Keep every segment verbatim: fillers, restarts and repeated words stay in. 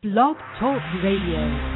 Blog Talk Radio.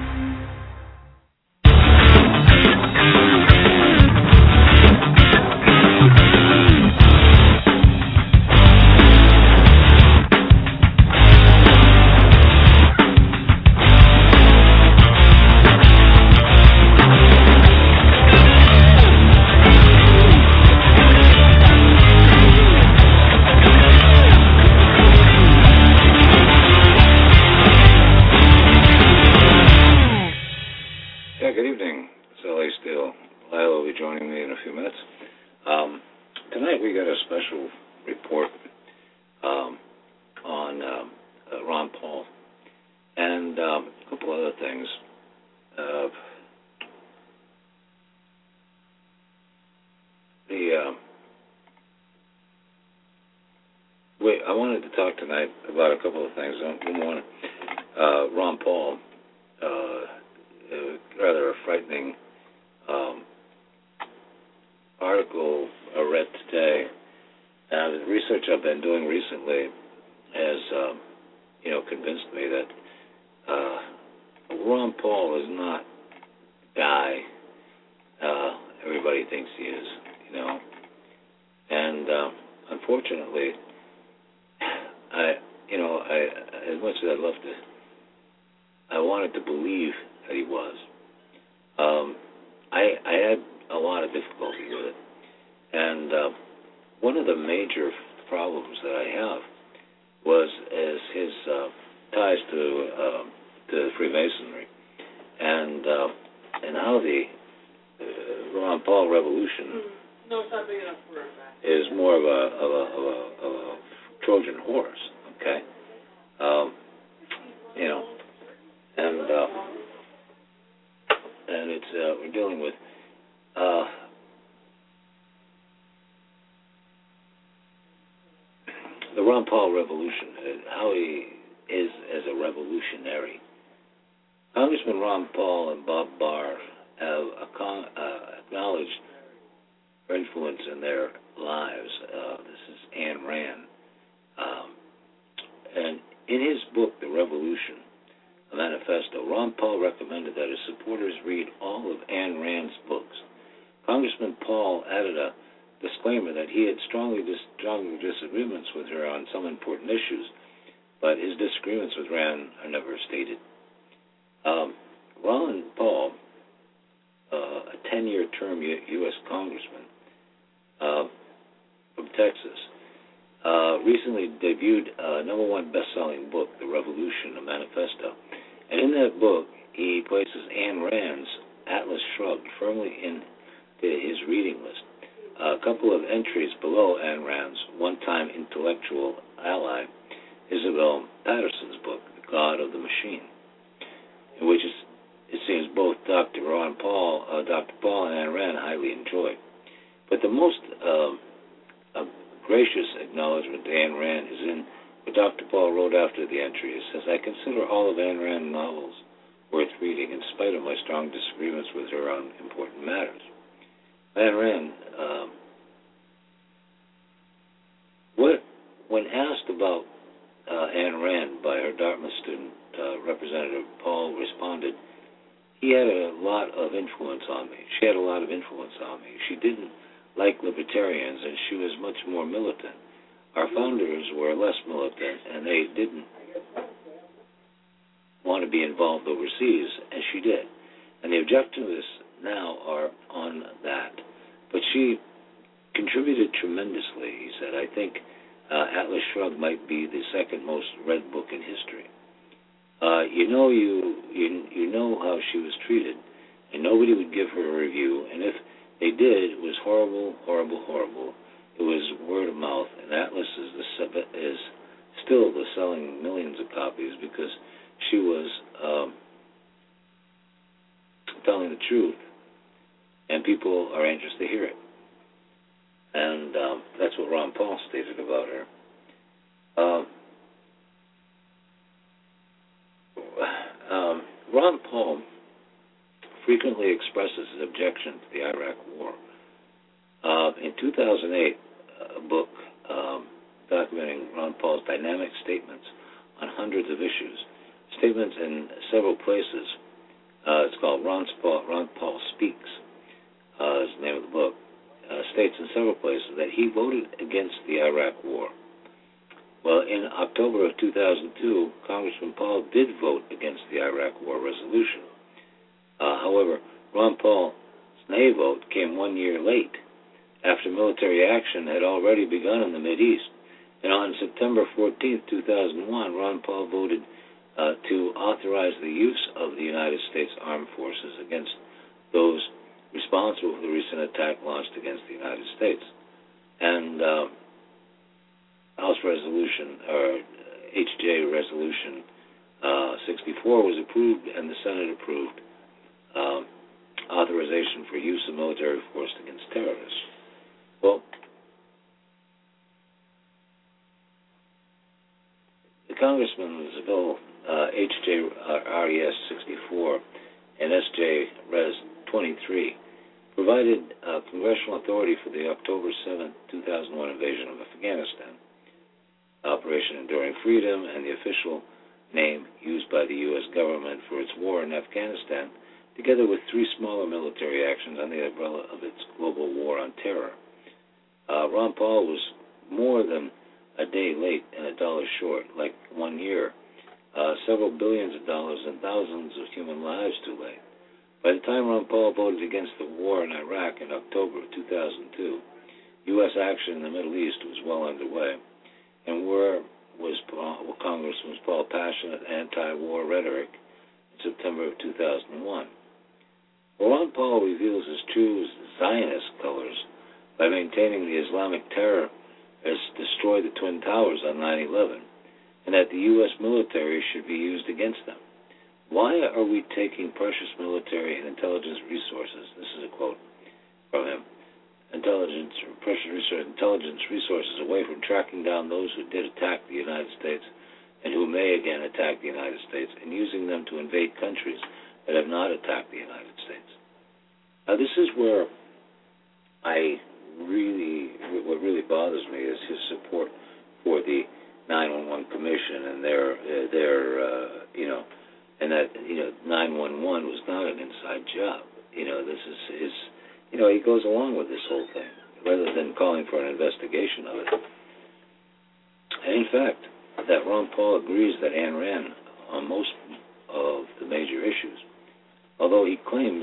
documenting Ron Paul's dynamic statements on hundreds of issues. It's statements in several places. Uh, it's called Ron Paul, Ron Paul Speaks, uh, is the name of the book, uh, states in several places that he voted against the Iraq War. Well, in October of two thousand two, Congressman Paul did vote against the Iraq War resolution. Uh, however, Ron Paul's nay vote came one year late, after military action had already begun in the Mideast. And on September fourteenth, two thousand one, Ron Paul voted uh, to authorize the use of the United States Armed Forces against those responsible for the recent attack launched against the United States. And uh, House Resolution, or H J Resolution uh, sixty-four was approved, and the Senate approved uh, authorization for use of military force against terrorists. Well, the Congressman's bill uh, H J R E S sixty-four and S J Res twenty-three provided uh, congressional authority for the October seventh, two thousand one invasion of Afghanistan, Operation Enduring Freedom, and the official name used by the U S government for its war in Afghanistan, together with three smaller military actions under the umbrella of its global war on terror. Uh, Ron Paul was more than a day late and a dollar short, like one year, uh, several billions of dollars and thousands of human lives too late. By the time Ron Paul voted against the war in Iraq in October of two thousand two, U S action in the Middle East was well underway, and where was Paul, well, Congressman Paul's passionate anti-war rhetoric in September of two thousand one? Well, Ron Paul reveals his true Zionist colors by maintaining the Islamic terror has destroyed the Twin Towers on nine eleven, and that the U S military should be used against them. Why are we taking precious military and intelligence resources? This is a quote from him. Intelligence, precious resource, intelligence resources away from tracking down those who did attack the United States and who may again attack the United States, and using them to invade countries that have not attacked the United States. Now, this is where I really, what really bothers me is his support for the nine one one Commission and their, uh, their, uh, you know, and that, you know, nine one one was not an inside job. You know, this is his, you know, he goes along with this whole thing rather than calling for an investigation of it. And in fact, that Ron Paul agrees that Ayn Rand on most of the major issues, although he claims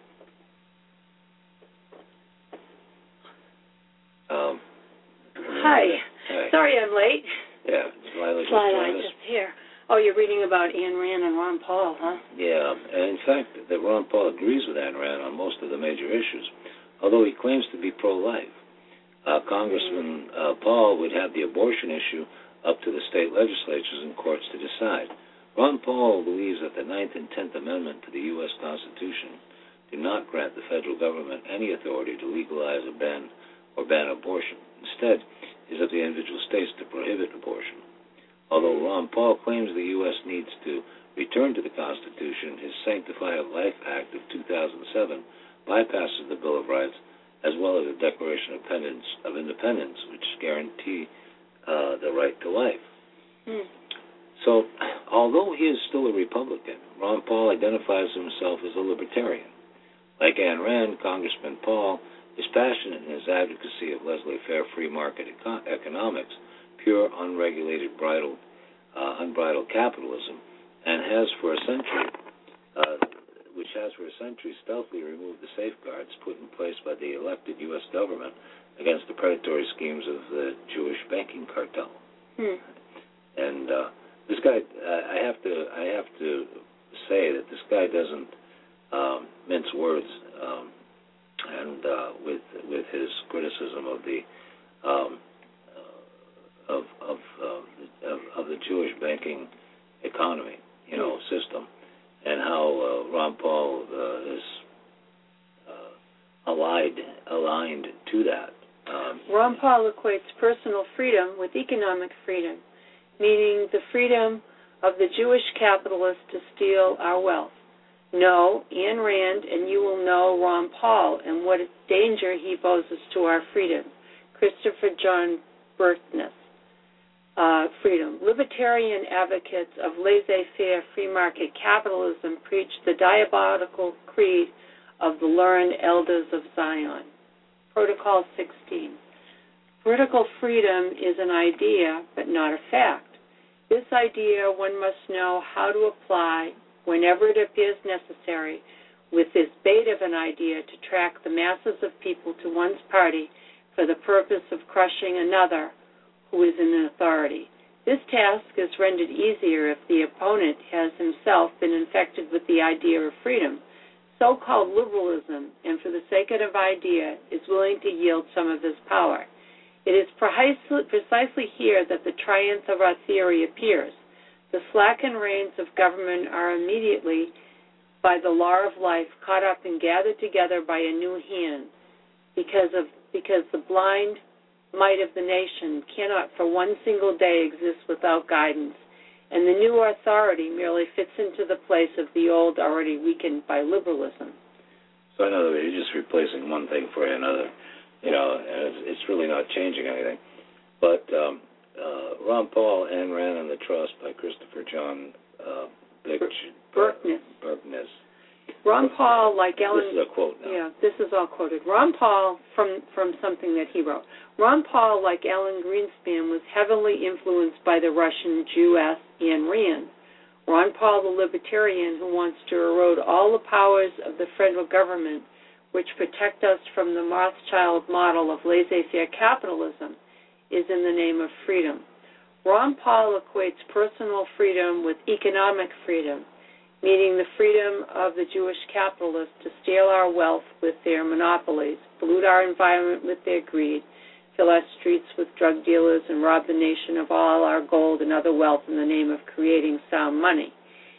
um, Hi. Hi. Sorry I'm late. Yeah, Lila just Lila, joined us. just here. Oh, you're reading about Ayn Rand and Ron Paul, huh? Yeah, and in fact, that Ron Paul agrees with Ayn Rand on most of the major issues, although he claims to be pro-life. Uh, Congressman uh, Paul would have the abortion issue up to the state legislatures and courts to decide. Ron Paul believes that the Ninth and Tenth Amendment to the U S Constitution do not grant the federal government any authority to legalize a ban or ban abortion. Instead, it is up to the individual states to prohibit abortion. Although Ron Paul claims the U S needs to return to the Constitution, his Sanctify Life Act of two thousand seven bypasses the Bill of Rights as well as the Declaration of Independence, of Independence which guarantee uh, the right to life. Hmm. So, although he is still a Republican, Ron Paul identifies himself as a libertarian. Like Ayn Rand, Congressman Paul is passionate in his advocacy of laissez-faire free market econ- economics, pure, unregulated, bridled, uh, unbridled capitalism, and has for a century, uh, which has for a century stealthily removed the safeguards put in place by the elected U S government against the predatory schemes of the Jewish banking cartel. Hmm. And uh, this guy, uh, I have to, I have to say that this guy doesn't um, mince words, um, and uh, with with his criticism of the um, Of of, uh, of of the Jewish banking economy, you know, mm. system, and how uh, Ron Paul uh, is uh, allied aligned to that. Um, Ron Paul equates personal freedom with economic freedom, meaning the freedom of the Jewish capitalist to steal our wealth. Know Ayn Rand, and you will know Ron Paul and what danger he poses to our freedom. Christopher John Burtness. uh, freedom. Libertarian advocates of laissez-faire free market capitalism preach the diabolical creed of the learned elders of Zion. Protocol sixteen. Political freedom is an idea, but not a fact. This idea one must know how to apply whenever it appears necessary with this bait of an idea to track the masses of people to one's party for the purpose of crushing another who is in authority. This task is rendered easier if the opponent has himself been infected with the idea of freedom. So-called liberalism, and for the sake of idea, is willing to yield some of his power. It is precisely here that the triumph of our theory appears. The slackened reins of government are immediately, by the law of life, caught up and gathered together by a new hand, because of because the blind might of the nation cannot for one single day exist without guidance, and the new authority merely fits into the place of the old already weakened by liberalism. So in other words, you're just replacing one thing for another, you know, and it's, it's really not changing anything. But um, uh, Ron Paul, Ayn Rand and the Trust by Christopher John uh, Burkness. Burkness. Ron Paul, like Ellen... This is a quote now. Yeah, this is all quoted. Ron Paul, from, from something that he wrote. Ron Paul, like Alan Greenspan, was heavily influenced by the Russian Jewess Ayn Rand. Ron Paul, the libertarian who wants to erode all the powers of the federal government which protect us from the Rothschild model of laissez-faire capitalism, is in the name of freedom. Ron Paul equates personal freedom with economic freedom, meaning the freedom of the Jewish capitalists to steal our wealth with their monopolies, pollute our environment with their greed, fill our streets with drug dealers, and rob the nation of all our gold and other wealth in the name of creating sound money.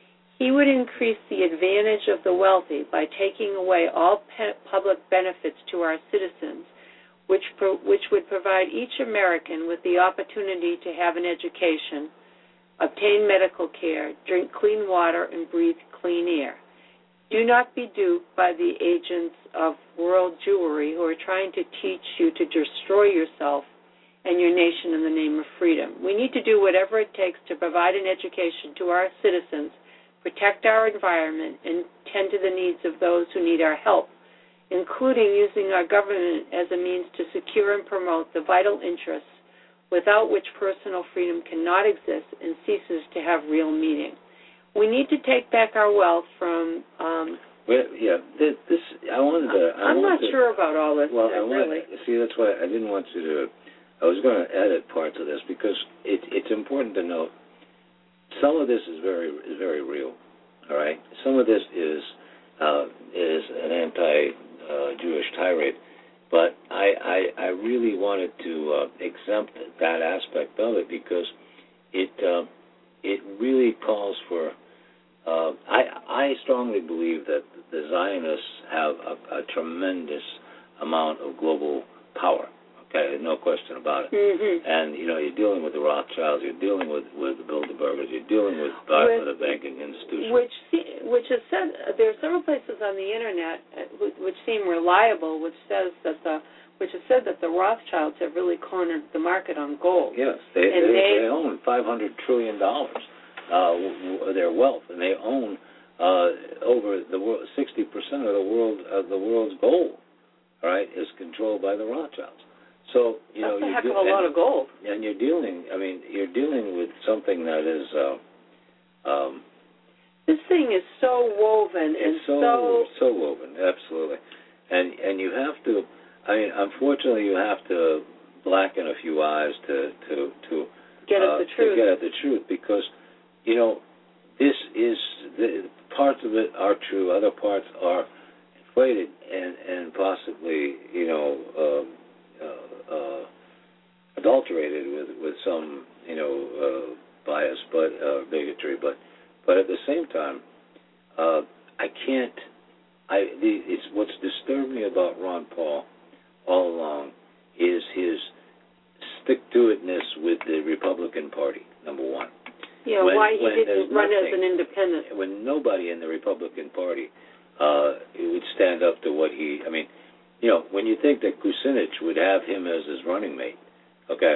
He would increase the advantage of the wealthy by taking away all pe- public benefits to our citizens, which, pro- which would provide each American with the opportunity to have an education, obtain medical care, drink clean water, and breathe clean air. Do not be duped by the agents of world Jewry who are trying to teach you to destroy yourself and your nation in the name of freedom. We need to do whatever it takes to provide an education to our citizens, protect our environment, and tend to the needs of those who need our help, including using our government as a means to secure and promote the vital interests without which personal freedom cannot exist and ceases to have real meaning. We need to take back our wealth from... Um, well, yeah, this, this I wanted to... I I'm wanted not to, sure about all this, well, I really. Wanted, see, that's why I didn't want you to... I was going to edit parts of this because it, it's important to note some of this is very is very real, all right? Some of this is uh, is an anti-Jewish uh, tirade, but I, I, I really wanted to uh, exempt that aspect of it because it uh, it really calls for. Uh, I I strongly believe that the Zionists have a, a tremendous amount of global power. Okay, no question about it. Mm-hmm. And you know, you're dealing with the Rothschilds, you're dealing with with the Bilderbergers, you're dealing with, with the banking institution, which which is said. There are several places on the internet which seem reliable, which says that the which has said that the Rothschilds have really cornered the market on gold. Yes, they and they, they, they own five hundred trillion dollars, uh, their wealth, and they own uh, over the world sixty percent of the world of the world's gold. All right, is controlled by the Rothschilds. So you That's know, a heck do, of a lot of gold. And you're dealing. I mean, you're dealing with something that is. Uh, um, this thing is so woven it's and so, so so woven, absolutely. And and you have to. I mean, unfortunately, you have to blacken a few eyes to to to get uh, at the truth. To get at the truth, because you know this is the parts of it are true, other parts are inflated and and possibly you know. Um, Uh, uh, adulterated with, with some, you know, uh, bias, but uh, bigotry. But but at the same time, uh, I can't. I the, it's what's disturbed me about Ron Paul all along is his stick-to-itness with the Republican Party. Number one. Yeah, when, why he when didn't run nothing, as an independent. When nobody in the Republican Party uh, would stand up to what he. I mean. You know, when you think that Kucinich would have him as his running mate, okay,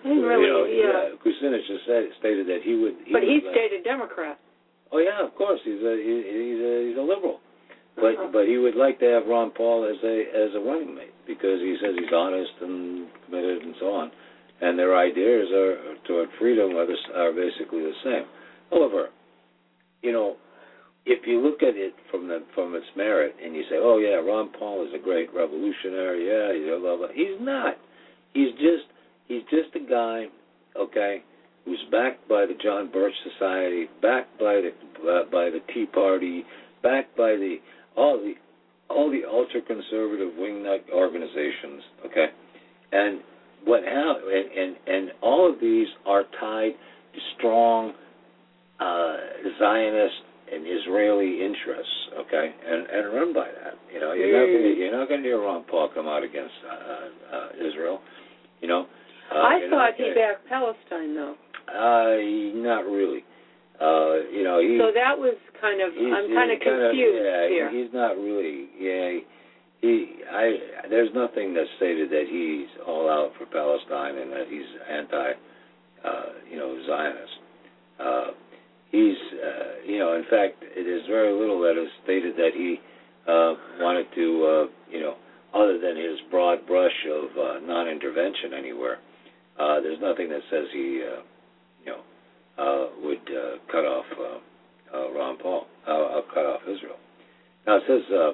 really, you know, yeah. Kucinich just said, stated that he would. He but he would, uh, stayed a Democrat. Oh yeah, of course, he's a he, he's a he's a liberal, but Uh-huh. but he would like to have Ron Paul as a as a running mate because he says he's honest and committed and so on, and their ideas are toward freedom are, the, are basically the same. However, you know, if you look at it from the from its merit and you say, oh yeah, Ron Paul is a great revolutionary, yeah, he's blah blah. He's not. He's just he's just a guy, okay, who's backed by the John Birch Society, backed by the uh, by the Tea Party, backed by the all the all the ultra conservative wingnut organizations, okay, and what how and, and and all of these are tied to strong uh, Zionist and Israeli interests, okay, and and run by that. You know, you're not going to you're not going to hear Ron Paul come out against uh, uh, Israel. You know, uh, I you thought know, he backed Palestine, though. Uh, not really. Uh, you know, he. So that was kind of. he's- I'm kind of he's kinda- confused yeah, here. he's not really. Yeah, he. I. There's nothing that stated that he's all out for Palestine and that he's anti. Uh, you know, Zionist. Uh, he's. Uh, you know, in fact, it is very little that is stated that he uh, wanted to. Uh, you know, other than his broad brush of uh, non-intervention anywhere. Uh, there's nothing that says he. Uh, you know, uh, would uh, cut off uh, uh, Ron Paul, uh, uh, cut off Israel. Now it says uh,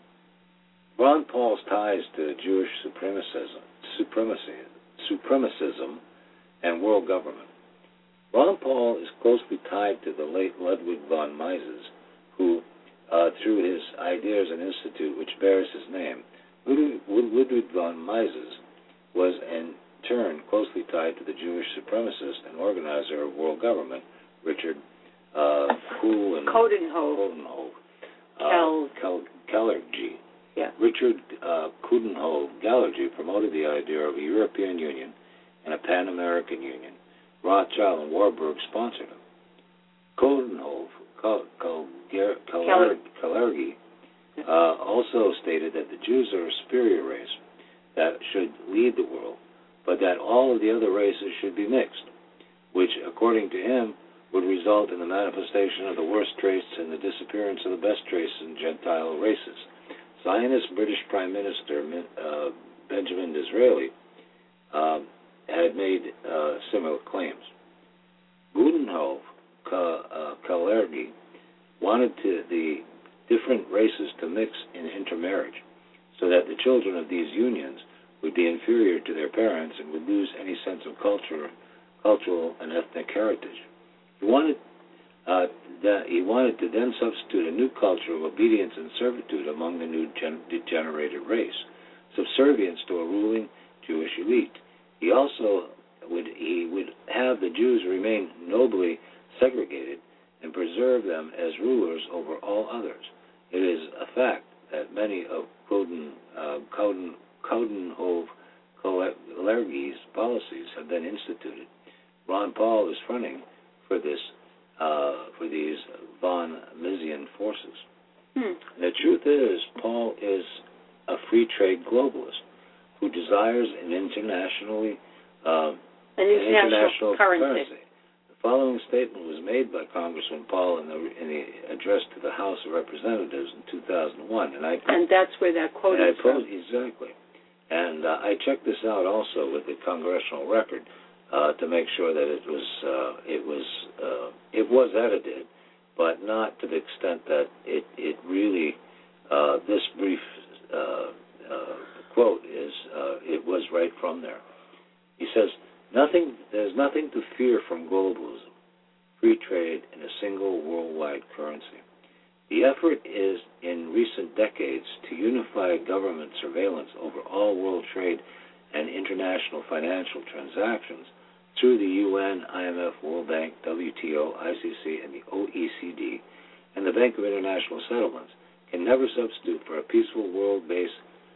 Ron Paul's ties to Jewish supremacism, supremacy, supremacism, and world government. Ron Paul is closely tied to the late Ludwig von Mises, who, uh, through his Ideas and Institute, which bears his name, Ludwig, Ludwig von Mises was an turn closely tied to the Jewish supremacist and organizer of world government, Richard uh, Kuhl and Coudenhove. Coudenhove. Kel- Uh, Kel- Kellergy. Yeah. Richard uh, Coudenhove Gallergy promoted the idea of a European Union and a Pan-American Union. Rothschild and Warburg sponsored him. Coudenhove Kellergy uh, also stated that the Jews are a superior race that should lead the world, but that all of the other races should be mixed, which, according to him, would result in the manifestation of the worst traits and the disappearance of the best traits in Gentile races. Zionist British Prime Minister uh, Benjamin Disraeli uh, had made uh, similar claims. Coudenhove Kellergy wanted to, the different races to mix in intermarriage, so that the children of these unions would be inferior to their parents and would lose any sense of culture, cultural and ethnic heritage. He wanted uh, that he wanted to then substitute a new culture of obedience and servitude among the new gen- degenerated race, subservience to a ruling Jewish elite. He also would he would have the Jews remain nobly segregated and preserve them as rulers over all others. It is a fact that many of Coden, uh, Coden, Coudenhove Kellergy's policies have been instituted. Ron Paul is fronting for this, uh, for these von Misesian forces. Hmm. The truth is, Paul is a free trade globalist who desires an internationally uh, An an international, international currency. currency. The following statement was made by Congressman Paul in the, in the address to the House of Representatives in two thousand one, and I And that's where that quote and I is from. posed, exactly. And uh, I checked this out also with the Congressional Record uh, to make sure that it was uh, it was uh, it was edited, but not to the extent that it it really uh, this brief uh, uh, quote is uh, it was right from there. He says, "Nothing. There's nothing to fear from globalism, free trade, and a single worldwide currency. The effort is, in recent decades, to unify government surveillance over all world trade and international financial transactions through the U N, I M F, World Bank, W T O, I C C, and the O E C D, and the Bank of International Settlements, can never substitute for a peaceful world based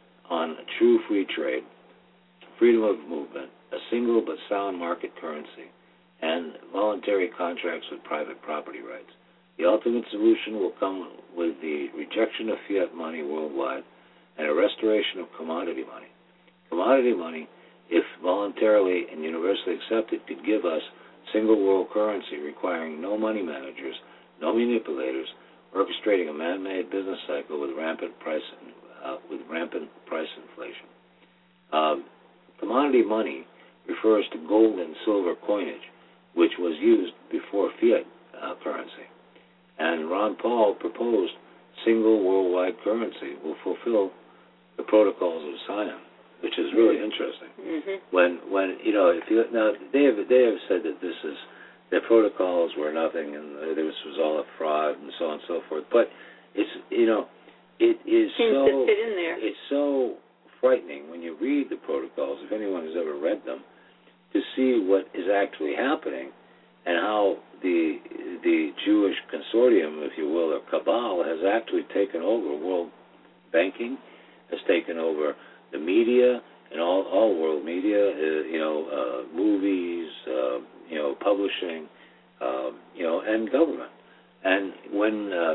on true free trade, freedom of movement, a single but sound market currency, and voluntary contracts with private property rights. The ultimate solution will come with the rejection of fiat money worldwide and a restoration of commodity money. Commodity money if voluntarily and universally accepted, could give us single world currency requiring no money managers, no manipulators, orchestrating a man-made business cycle with rampant price uh, with rampant price inflation. Um, commodity money refers to gold and silver coinage, which was used before fiat uh, currency. And Ron Paul proposed single worldwide currency will fulfill the protocols of Siam, which is really interesting. Mm-hmm. When, when you know, if you now they have they have said that this is their protocols were nothing and this was all a fraud and so on and so forth. But it's you know, it is Seems so to fit in there. it's so frightening when you read the protocols, if anyone has ever read them, to see what is actually happening and how the the Jewish consortium, if you will, or cabal, has actually taken over world banking, has taken over the media and all all world media, uh, you know, uh, movies, uh, you know, publishing, uh, you know, and government. And when uh,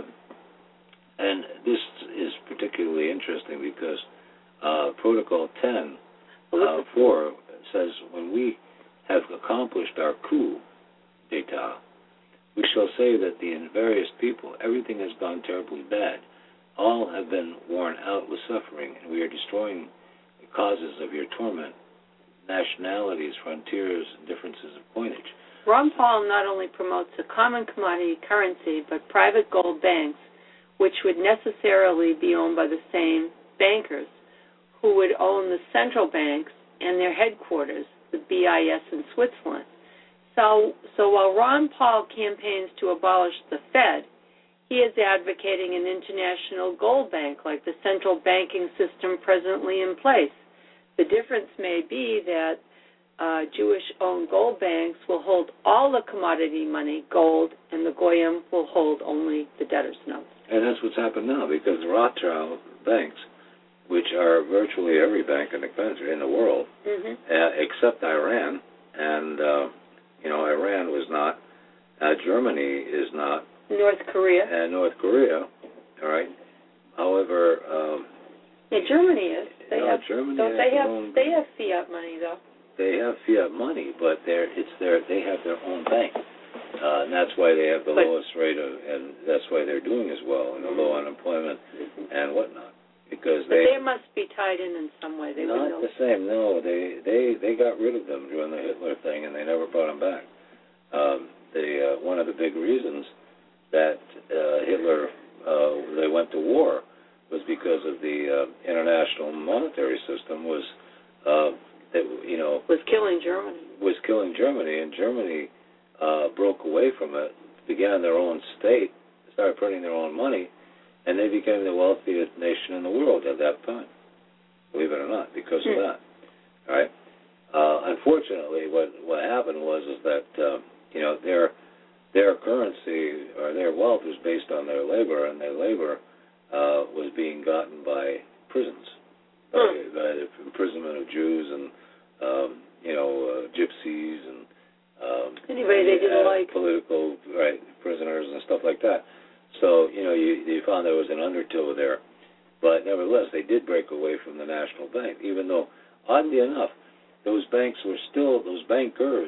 and this is particularly interesting because uh, Protocol ten uh, four says when we have accomplished our coup d'etat, we shall say that the various people, everything has gone terribly bad. All have been worn out with suffering, and we are destroying the causes of your torment, nationalities, frontiers, and differences of coinage. Ron Paul not only promotes a common commodity currency, but private gold banks, which would necessarily be owned by the same bankers who would own the central banks and their headquarters, the B I S in Switzerland. So, so while Ron Paul campaigns to abolish the Fed, he is advocating an international gold bank like the central banking system presently in place. The difference may be that uh, Jewish-owned gold banks will hold all the commodity money, gold, and the Goyim will hold only the debtor's notes. And that's what's happened now because the Rothschild banks, which are virtually every bank in the country, in the world, mm-hmm. uh, except Iran, and, uh, you know, Iran was not, uh, Germany is not, North Korea. and North Korea, all right. However, um, yeah, Germany is. They no, have. Germany Don't has they their have? own, They have fiat money though. They have fiat money, but they're it's their they have their own bank, uh, and that's why they have the but, lowest rate of, and that's why they're doing as well, and the low unemployment mm-hmm. and whatnot. Because but they, they must be tied in in some way. They not would know. the same. No, they they they got rid of them during the Hitler thing, and they never brought them back. Um, they uh, one of the big reasons that uh, Hitler uh, they went to war was because of the uh, international monetary system was uh, that you know was killing Germany. Was killing Germany, and Germany uh, broke away from it, began their own state, started printing their own money, and they became the wealthiest nation in the world at that time. Believe it or not, because hmm. of that. All right. Uh, unfortunately, what what happened was is that uh, you know their their currency or their wealth was based on their labor, and their labor uh, was being gotten by prisons, by, hmm. by the imprisonment of Jews and um, you know uh, gypsies and um, anybody they didn't uh, like, political right prisoners and stuff like that. So you know you, you found there was an undertow there, but nevertheless they did break away from the national bank, even though oddly enough those banks were still those bankers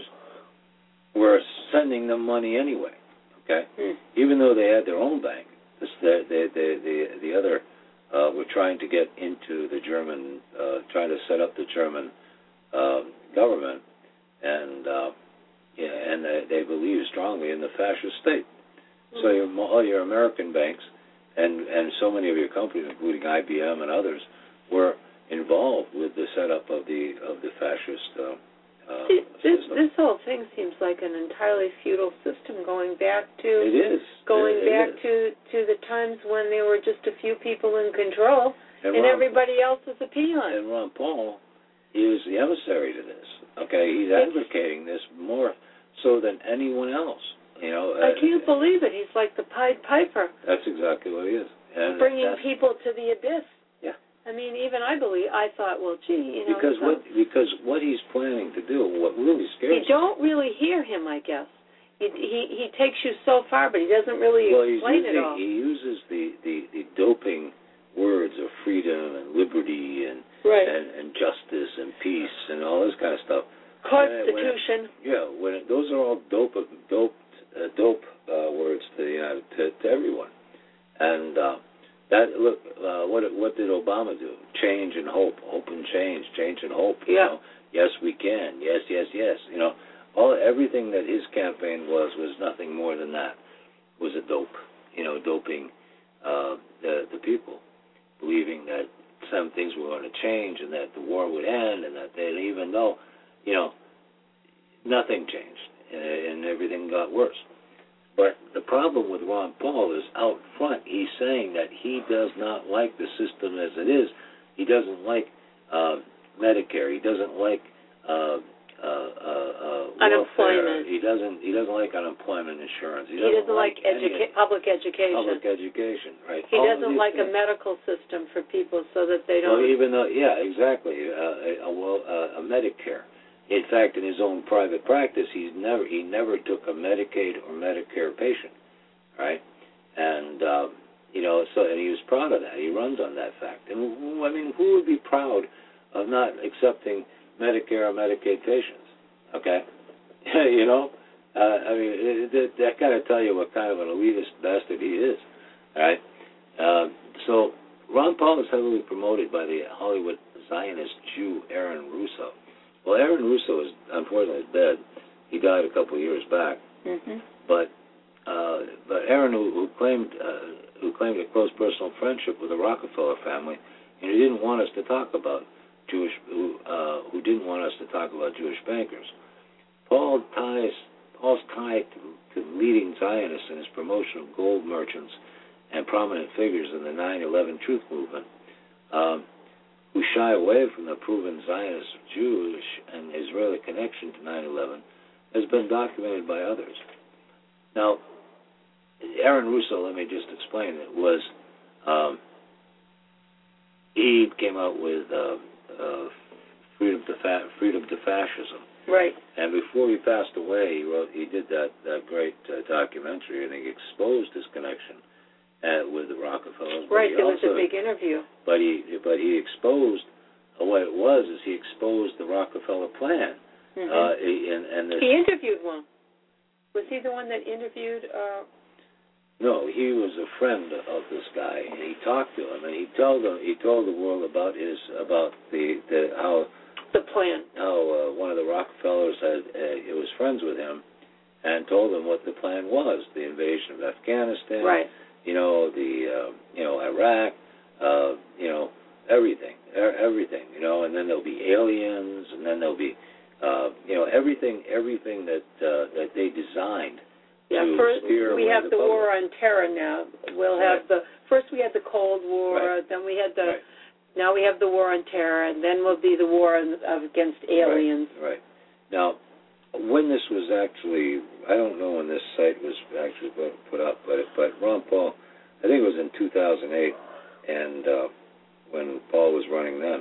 were sending them money anyway. Okay, hmm. even though they had their own bank, this, the, the the the the other uh, were trying to get into the German, uh, trying to set up the German um, government, and uh, yeah, and they, they believe strongly in the fascist state. Mm-hmm. So your, all your American banks and and so many of your companies, including I B M and others, were involved with the setup of the of the fascist. Uh, uh, See, this system. this whole thing seems like an entirely feudal system, going back to It is going it, it back is. to to the times when there were just a few people in control and, and Ron, everybody else was a peon. And Ron Paul is the emissary to this. Okay, he's advocating this more so than anyone else. You know, I uh, can't believe it. He's like the Pied Piper, that's exactly what he is. And bringing people to the abyss. Yeah. I mean, even I believe. I thought, well, gee, you know. Because so, what because what he's planning to do, what really scares you don't really hear him, I guess. He he, he takes you so far, but he doesn't really well, he's explain using, it all. he uses the, the, the doping words of freedom and liberty and right. and, and justice and peace and all this kind That look, uh, what what did Obama do? Change and hope, hope and change, change and hope. You yeah. know, yes we can, yes, yes, yes. You know, all everything that his campaign was was nothing more than that. Was a dope. You know, doping uh, the the people, believing that some things were going to change and that the war would end, and that they even though, you know, nothing changed and, and everything got worse. But the problem with Ron Paul is out front, he's saying that he does not like the system as it is. He doesn't like uh, Medicare. He doesn't like uh, uh, uh, unemployment. Welfare. He doesn't. He doesn't like unemployment insurance. He doesn't, he doesn't like, like educa- public education. Public education, right? He All doesn't like things. a medical system for people so that they don't. Well, even though, yeah, exactly. Uh, a, well, uh, a Medicare. In fact, in his own private practice, he's never he never took a Medicaid or Medicare patient, right? And uh, you know, so and he was proud of that. He runs on that fact. And I mean, who would be proud of not accepting Medicare or Medicaid patients? Okay, you know, uh, I mean, it, it, that kind of tell you what kind of an elitist bastard he is, right? Uh, so Ron Paul is heavily promoted by the Hollywood Zionist Jew Aaron Russo. Well, Aaron Russo is unfortunately dead. He died a couple of years back. Mm-hmm. But uh, but Aaron, who, who claimed uh, who claimed a close personal friendship with the Rockefeller family, and he didn't want us to talk about Jewish who uh, who didn't want us to talk about Jewish bankers. Paul ties Paul's tied to, to leading Zionists in his promotion of gold merchants and prominent figures in the nine eleven Truth movement. Um, who shy away from the proven Zionist Jewish and Israeli connection to nine eleven, has been documented by others. Now, Aaron Russo, let me just explain it, was, um, he came out with uh, uh, freedom, to fa- freedom to Fascism. Right. And before he passed away, he wrote, he did that, that great uh, documentary, and he exposed his connection Uh, with the Rockefellers. Right, there was also, a big interview. But he but he exposed uh, what it was is he exposed the Rockefeller plan. Mm-hmm. Uh, he, and, and this, he interviewed one. Was he the one that interviewed? Uh... No, he was a friend of this guy, and he talked to him, and he told him he told the world about his about the, the how the plan how uh, one of the Rockefellers had uh, was friends with him, and told him what the plan was: the invasion of Afghanistan. Right. You know, the, uh, you know, Iraq, uh, you know, everything, er- everything, you know, and then there'll be aliens, and then there'll be, uh, you know, everything, everything that uh, that they designed yeah, to first steer we have the, the war on terror now. We'll right. have the, first we had the Cold War, right. then we had the, right. now we have the war on terror, and then will be the war on, of, against aliens. Right. right. Now, when this was actually, I don't know when this site was actually put up, but but Ron Paul, I think it was in two thousand eight, and uh, when Paul was running then,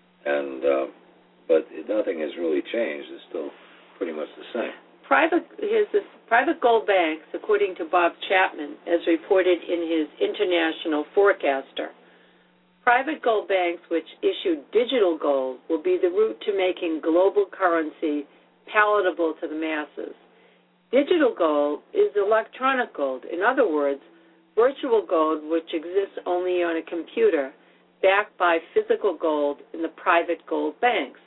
and uh, but nothing has really changed. It's still pretty much the same. Private his private gold banks, according to Bob Chapman, as reported in his International Forecaster. Private gold banks which issue digital gold will be the route to making global currency palatable to the masses. Digital gold is electronic gold. In other words, virtual gold which exists only on a computer, backed by physical gold in the private gold banks.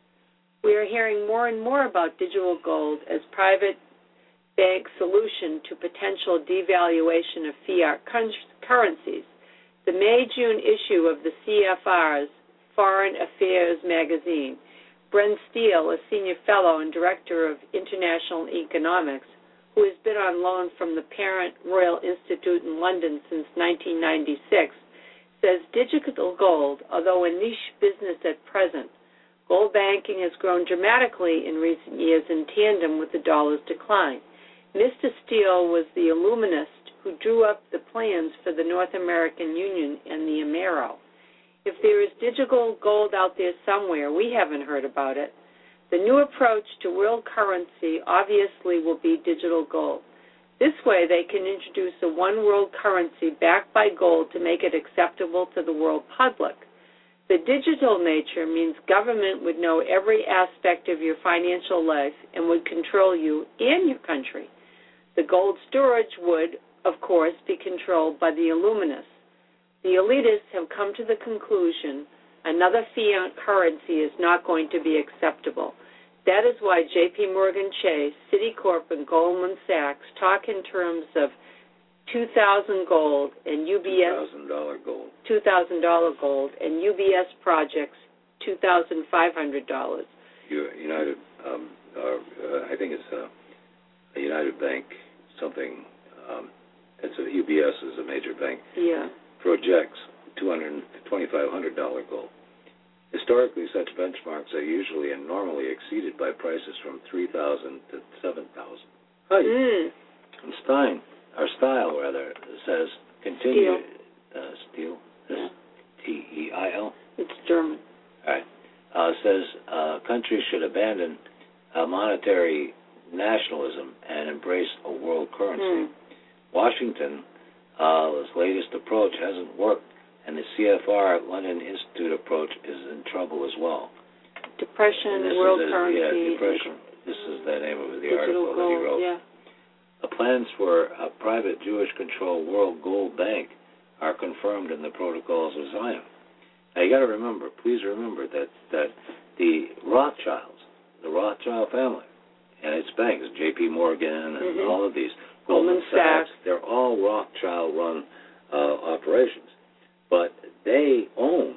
We are hearing more and more about digital gold as private bank solution to potential devaluation of fiat currencies. The May-June issue of the C F R's Foreign Affairs magazine, Bren Steele, a senior fellow and director of international economics, who has been on loan from the parent Royal Institute in London since nineteen ninety-six, says digital gold, although a niche business at present, gold banking has grown dramatically in recent years in tandem with the dollar's decline. Mister Steele was the illuminist who drew up the plans for the North American Union and the Amero. If there is digital gold out there somewhere, we haven't heard about it. The new approach to world currency obviously will be digital gold. This way they can introduce a one world currency backed by gold to make it acceptable to the world public. The digital nature means government would know every aspect of your financial life and would control you and your country. The gold storage would, of course, be controlled by the illuminists. The elitists have come to the conclusion another fiat currency is not going to be acceptable. That is why J P. Morgan Chase, Citicorp, and Goldman Sachs talk in terms of two thousand gold and U B S two thousand dollars gold. two thousand dollars gold and U B S projects two thousand five hundred dollars. United, um, or, uh, I think it's a, a United Bank something. Um, it's a U B S is a major bank. Yeah. Projects two hundred to twenty-five hundred dollars gold. Historically, such benchmarks are usually and normally exceeded by prices from three thousand to seven thousand. Hi. Mm. And Stein, or Style rather, says continue. Steel. Uh, steel. Yeah. T E I L. It's German. All right. Uh, says uh, countries should abandon uh, monetary nationalism and embrace a world currency. Mm. Washington's uh, latest approach hasn't worked, and the C F R London Institute approach is in trouble as well. Depression, world is, currency. Yeah, depression. This is the name of the Digital article gold, that he wrote. Yeah. The plans for a private Jewish-controlled World Gold Bank are confirmed in the Protocols of Zion. Now, you got to remember, please remember that, that the Rothschilds, the Rothschild family, and its banks, J P. Morgan and mm-hmm. all of these, Goldman Sachs, they're all Rothschild-run uh, operations. But they own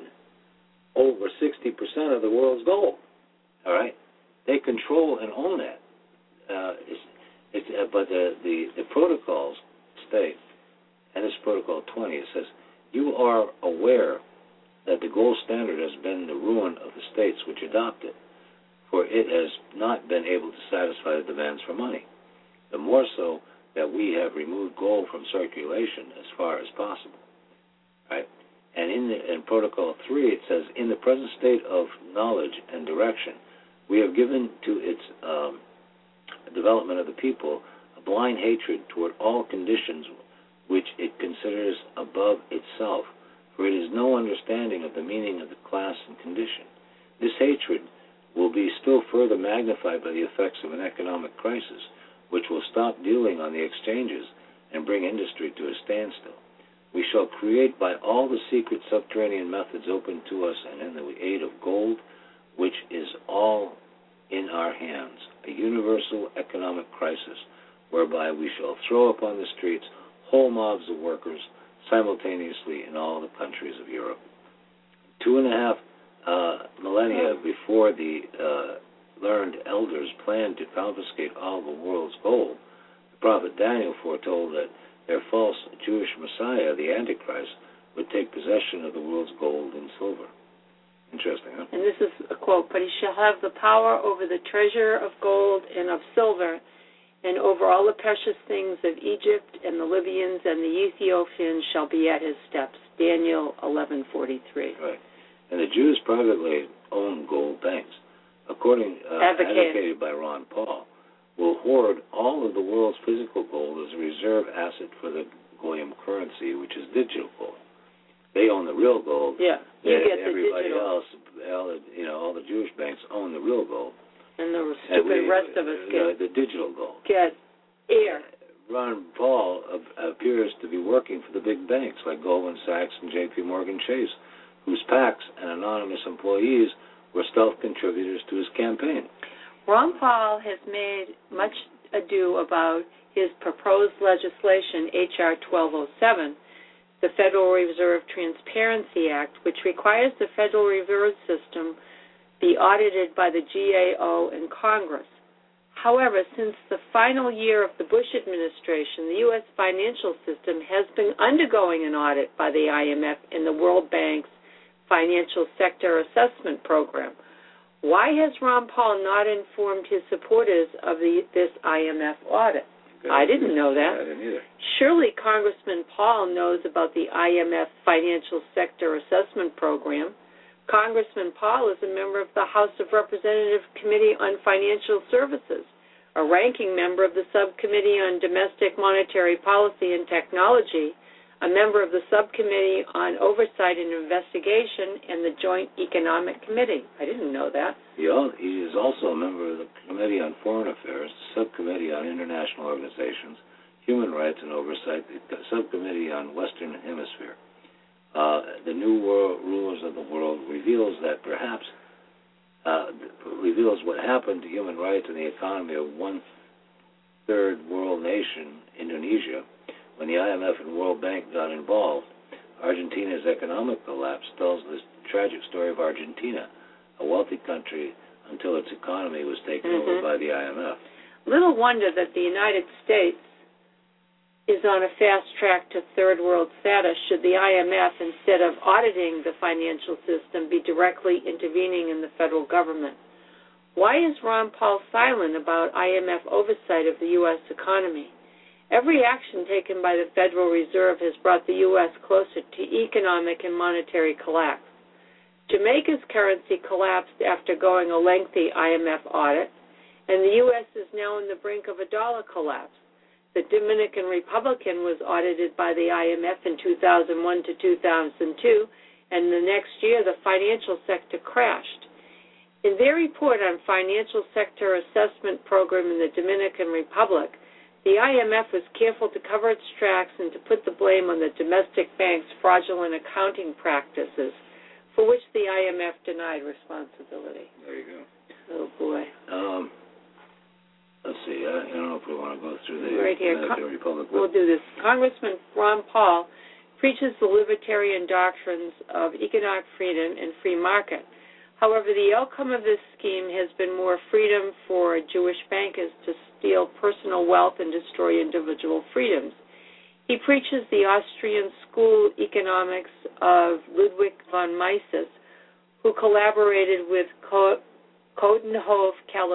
over sixty percent of the world's gold, all right? They control and own that. Uh, it's, it's, uh, but the, the, the protocols state, and this Protocol twenty, it says, you are aware that the gold standard has been the ruin of the states which adopt it, for it has not been able to satisfy the demands for money. The more so that we have removed gold from circulation as far as possible. Right? And in, the, in Protocol three, it says, in the present state of knowledge and direction, we have given to its um, development of the people a blind hatred toward all conditions which it considers above itself, for it is no understanding of the meaning of the class and condition. This hatred will be still further magnified by the effects of an economic crisis, which will stop dealing on the exchanges and bring industry to a standstill. We shall create by all the secret subterranean methods open to us and in the aid of gold, which is all in our hands, a universal economic crisis whereby we shall throw upon the streets whole mobs of workers simultaneously in all the countries of Europe. Two and a half uh, millennia before the uh, learned elders planned to confiscate all the world's gold, the prophet Daniel foretold that their false Jewish Messiah, the Antichrist, would take possession of the world's gold and silver. Interesting, huh? And this is a quote, but he shall have the power over the treasure of gold and of silver, and over all the precious things of Egypt, and the Libyans and the Ethiopians shall be at his steps. Daniel eleven forty-three. Right. And the Jews privately own gold banks, according uh, advocated. advocated by Ron Paul, will hoard all of the world's physical gold as a reserve asset for the Goyim currency, which is digital gold. They own the real gold. Yeah, you and get the everybody digital. else, all the, you know, all the Jewish banks own the real gold. And the And stupid we, rest of us uh, get, the, the digital gold. get air. Ron Paul uh, appears to be working for the big banks like Goldman Sachs and J P. Morgan Chase, whose PACs and anonymous employees were stealth contributors to his campaign. Ron Paul has made much ado about his proposed legislation, H R twelve oh seven, the Federal Reserve Transparency Act, which requires the Federal Reserve System be audited by the G A O and Congress. However, since the final year of the Bush administration, the U S financial system has been undergoing an audit by the I M F and the World Bank's Financial Sector Assessment Program. Why has Ron Paul not informed his supporters of the, this I M F audit? Okay. I didn't know that. I didn't either. Surely Congressman Paul knows about the I M F Financial Sector Assessment Program. Congressman Paul is a member of the House of Representatives Committee on Financial Services, a ranking member of the Subcommittee on Domestic Monetary Policy and Technology, a member of the Subcommittee on Oversight and Investigation, and the Joint Economic Committee. I didn't know that. He, al- he is also a member of the Committee on Foreign Affairs, the Subcommittee on International Organizations, Human Rights and Oversight, the Subcommittee on Western Hemisphere. uh, the new world rulers of the world reveals that perhaps uh, reveals what happened to human rights and the economy of one third world nation, Indonesia, when the I M F and World Bank got involved. Argentina's economic collapse tells the tragic story of Argentina, a wealthy country until its economy was taken mm-hmm. over by the I M F. Little wonder that the United States is on a fast track to third world status should the I M F, instead of auditing the financial system, be directly intervening in the federal government. Why is Ron Paul silent about I M F oversight of the U S economy? Every action taken by the Federal Reserve has brought the U S closer to economic and monetary collapse. Jamaica's currency collapsed after going a lengthy I M F audit, and the U S is now on the brink of a dollar collapse. The Dominican Republic was audited by the I M F in two thousand one to two thousand two, and the next year the financial sector crashed. In their report on Financial Sector Assessment Program in the Dominican Republic, the I M F was careful to cover its tracks and to put the blame on the domestic bank's fraudulent accounting practices, for which the I M F denied responsibility. There you go. Oh, boy. Um, let's see. I, I don't know if we want to go through the right here. Dominican Republic. We'll do this. Congressman Ron Paul preaches the libertarian doctrines of economic freedom and free market. However, the outcome of this scheme has been more freedom for Jewish bankers to steal personal wealth and destroy individual freedoms. He preaches the Austrian school economics of Ludwig von Mises, who collaborated with Coudenhove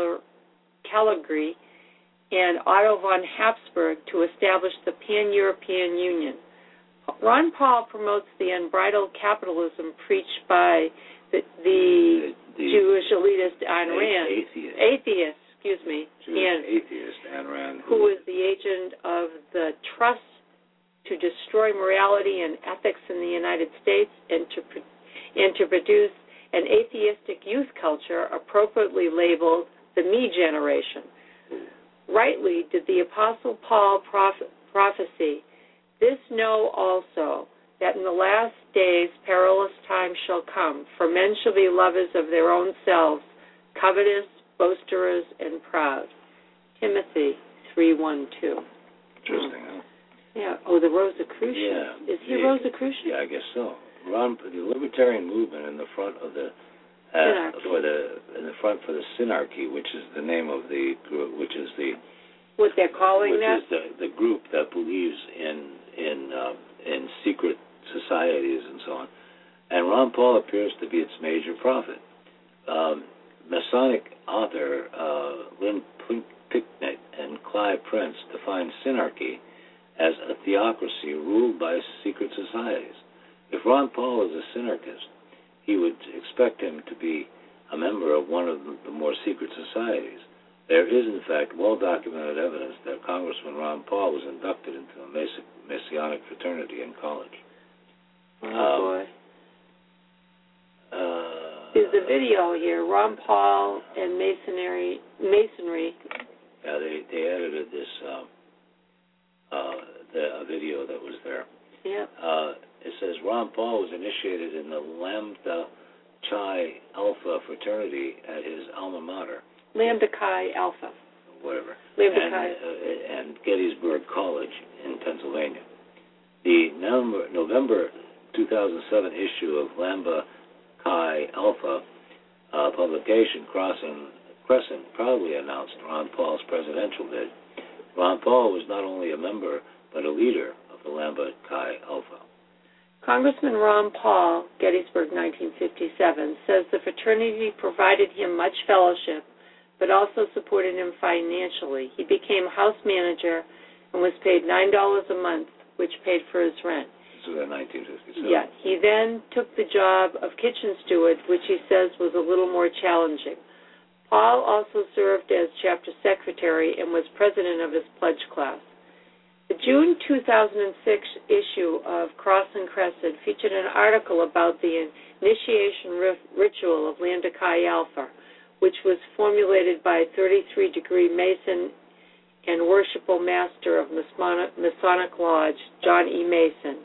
Caligari and Otto von Habsburg to establish the Pan-European Union. Ron Paul promotes the unbridled capitalism preached by the, the, the Jewish elitist Ayn Rand. Atheist. Atheist, excuse me. Jewish and, atheist Ayn Rand. Who was the agent of the Trust to destroy morality and ethics in the United States and to, and to produce an atheistic youth culture appropriately labeled the Me Generation. Rightly did the Apostle Paul proph- prophesy, "This know also, that in the last days perilous times shall come, for men shall be lovers of their own selves, covetous, boasters, and proud." Timothy three one two. Interesting, huh? Yeah. Oh, the Rosicrucians. Yeah. Is he the, Rosicrucian? Yeah, I guess so. Ron, the libertarian movement in the front of the uh, for the in the front for the Synarchy, which is the name of the group, which is the what they're calling which that? is the, the group that believes in in uh, in secret societies and so on. And Ron Paul appears to be its major prophet. Um, Masonic author uh, Lynn Picknett and Clive Prince define Synarchy as a theocracy ruled by secret societies. If Ron Paul is a synarchist, he would expect him to be a member of one of the more secret societies. There is, in fact, well-documented evidence that Congressman Ron Paul was inducted into a Masonic fraternity in college. Oh, um, boy. Uh, There's a video here, Ron Paul and Masonry. Masonry. Yeah, they, they edited this uh, uh, the a video that was there. Yeah. Uh, it says Ron Paul was initiated in the Lambda Chi Alpha fraternity at his alma mater. Lambda Chi Alpha. Whatever. Lambda and, Chi. Uh, and Gettysburg College in Pennsylvania. The November, November two thousand seven issue of Lambda Chi Alpha uh, publication, Crescent, Crescent proudly announced Ron Paul's presidential bid. Ron Paul was not only a member, but a leader of the Lambda Chi Alpha. Congressman Ron Paul, Gettysburg, nineteen fifty-seven, says the fraternity provided him much fellowship, but also supported him financially. He became house manager and was paid nine dollars a month, which paid for his rent. This was in nineteen fifty-seven. Yeah. He then took the job of kitchen steward, which he says was a little more challenging. Paul also served as chapter secretary and was president of his pledge class. The June two thousand six issue of Cross and Crescent featured an article about the initiation ritual of Lambda Chi Alpha, which was formulated by thirty-three degree Mason and worshipful master of Masonic Lodge, John E. Mason.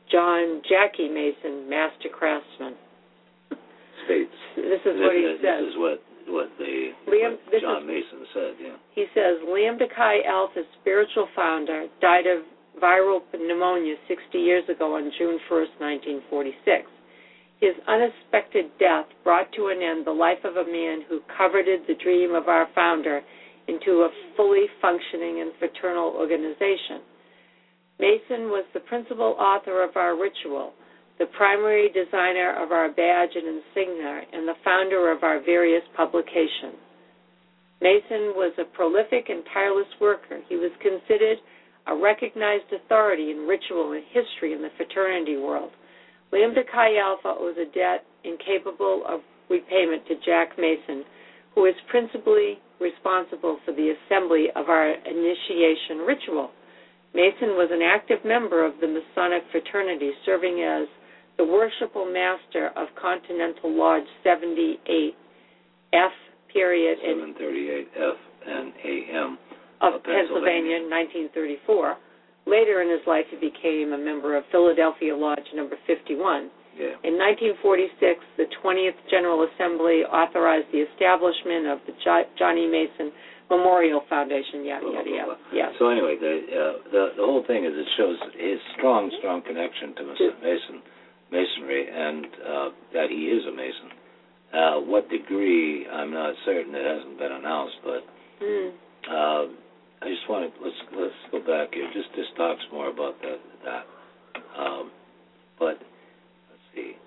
John Jackie Mason, Master Craftsman. States. This is this, what he this says. This is what, what, the, Liam, what this John is, Mason said, yeah. He says, Lambda Chi Alpha's spiritual founder died of viral pneumonia sixty years ago on June first, nineteen forty-six. His unexpected death brought to an end the life of a man who coveted the dream of our founder into a fully functioning and fraternal organization. Mason was the principal author of our ritual, the primary designer of our badge and insignia, and the founder of our various publications. Mason was a prolific and tireless worker. He was considered a recognized authority in ritual and history in the fraternity world. Lambda Chi Alpha owes a debt incapable of repayment to Jack Mason, who is principally responsible for the assembly of our initiation ritual. Mason was an active member of the Masonic fraternity, serving as the worshipful master of Continental Lodge seventy-eight F period seven thirty-eight F and A M of, of Pennsylvania in nineteen thirty-four. Later in his life, he became a member of Philadelphia Lodge number fifty-one. Yeah. In nineteen forty-six, the twentieth General Assembly authorized the establishment of the jo- Johnny Mason Memorial Foundation, yada, Blah, yada, blah, yada. blah. Yes. So anyway, the, uh, the the whole thing is it shows his strong, strong connection to Mason, Masonry, and uh, that he is a Mason. Uh, what degree, I'm not certain. It hasn't been announced, but Mm. uh, I just want to, let's let's go back here. Just this talks more about that. that. Um, but, let's see.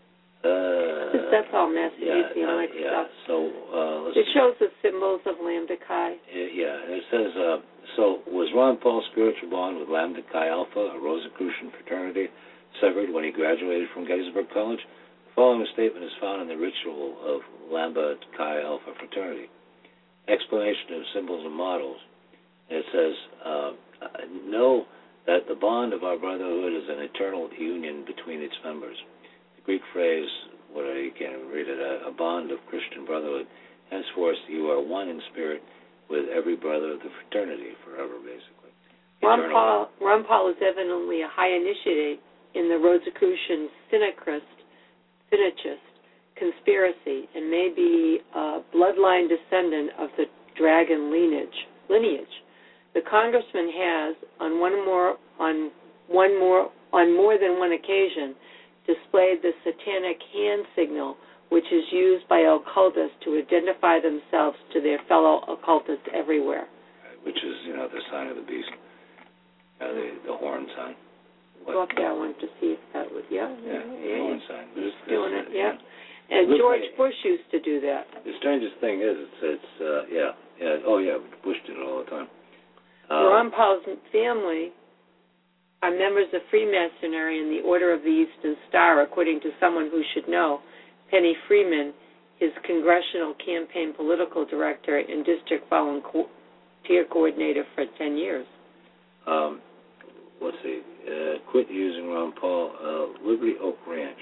Uh, That's all messy, yeah, Masonic uh, yeah. stuff. So uh, let's It shows the symbols of Lambda Chi. Yeah, and it says, uh, so was Ron Paul's spiritual bond with Lambda Chi Alpha, a Rosicrucian fraternity, severed when he graduated from Gettysburg College? The following statement is found in the ritual of Lambda Chi Alpha fraternity. Explanation of symbols and models. And it says, uh, know that the bond of our brotherhood is an eternal union between its members. Greek phrase, what I can't even read it, a, a bond of Christian brotherhood. Henceforth, you are one in spirit with every brother of the fraternity forever, basically. Ron Paul, Ron Paul is evidently a high initiate in the Rosicrucian Synerchist, Synerchist conspiracy and may be a bloodline descendant of the dragon lineage. lineage. The congressman has, on one more, on one more, on more than one occasion, displayed the satanic hand signal, which is used by occultists to identify themselves to their fellow occultists everywhere. Which is, you know, the sign of the beast, uh, the, the horn sign. What? Go up there, I wanted to see if that was, yeah. Yeah, yeah, the yeah, horn yeah. sign. He's This, doing this, it, yeah. yeah. And Look, George I, Bush used to do that. The strangest thing is, it's, it's uh, yeah, yeah, oh yeah, Bush did it all the time. Um, Ron Paul's family are members of Freemasonry in the Order of the Eastern Star, according to someone who should know, Penny Freeman, his congressional campaign political director and district volunteer coordinator for ten years. Um, let's see, uh, quit using Ron Paul, uh, Liberty Oak Ranch.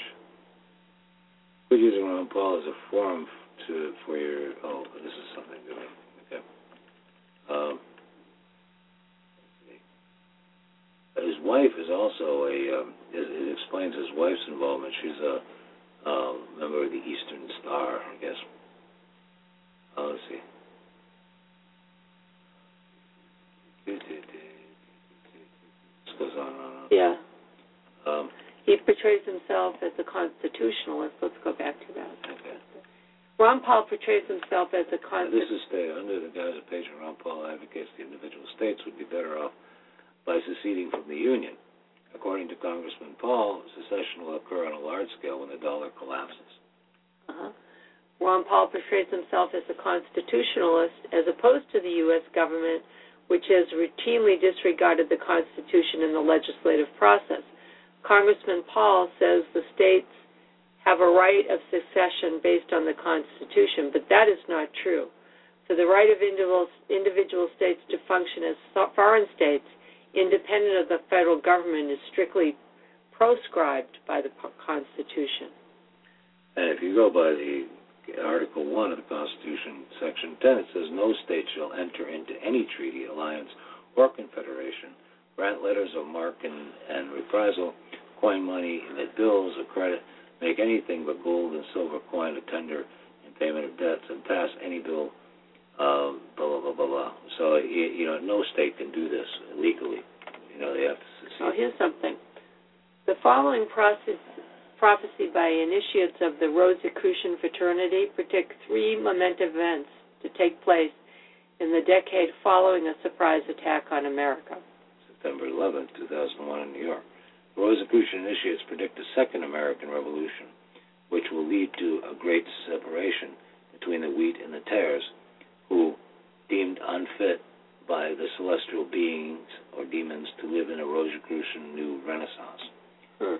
Quit using Ron Paul as a forum to for your, oh, this is something different. Okay. Um, His wife is also a, um, it, it explains his wife's involvement. She's a uh, member of the Eastern Star, I guess. Uh, let's see. This goes on and on. Yeah. Um, he portrays himself as a constitutionalist. Let's go back to that. okay. Ron Paul portrays himself as a Uh, this constitutionalist. is stated under the guise of patron Ron Paul advocates the individual states would be better off by seceding from the Union. According to Congressman Paul, secession will occur on a large scale when the dollar collapses. Uh-huh. Ron Paul portrays himself as a constitutionalist as opposed to the U S government, which has routinely disregarded the Constitution in the legislative process. Congressman Paul says the states have a right of secession based on the Constitution, but that is not true. For the right of individual, individual states to function as foreign states, independent of the federal government, is strictly proscribed by the Constitution. And if you go by the Article one of the Constitution, Section ten, it says, no state shall enter into any treaty, alliance, or confederation, grant letters of marque and, and reprisal, coin money, emit bills of credit, make anything but gold and silver coin a tender in payment of debts, and pass any bill, uh, blah, blah, blah, blah, blah. So, you, you know, no state can do this legally. You know, they have to succeed. Oh, here's something. The following process, prophecy by initiates of the Rosicrucian fraternity predict three momentous events to take place in the decade following a surprise attack on America. September eleventh, two thousand one in New York. The Rosicrucian initiates predict a second American Revolution, which will lead to a great separation between the wheat and the tares, who, deemed unfit by the celestial beings or demons to live in a Rosicrucian new renaissance. Hmm.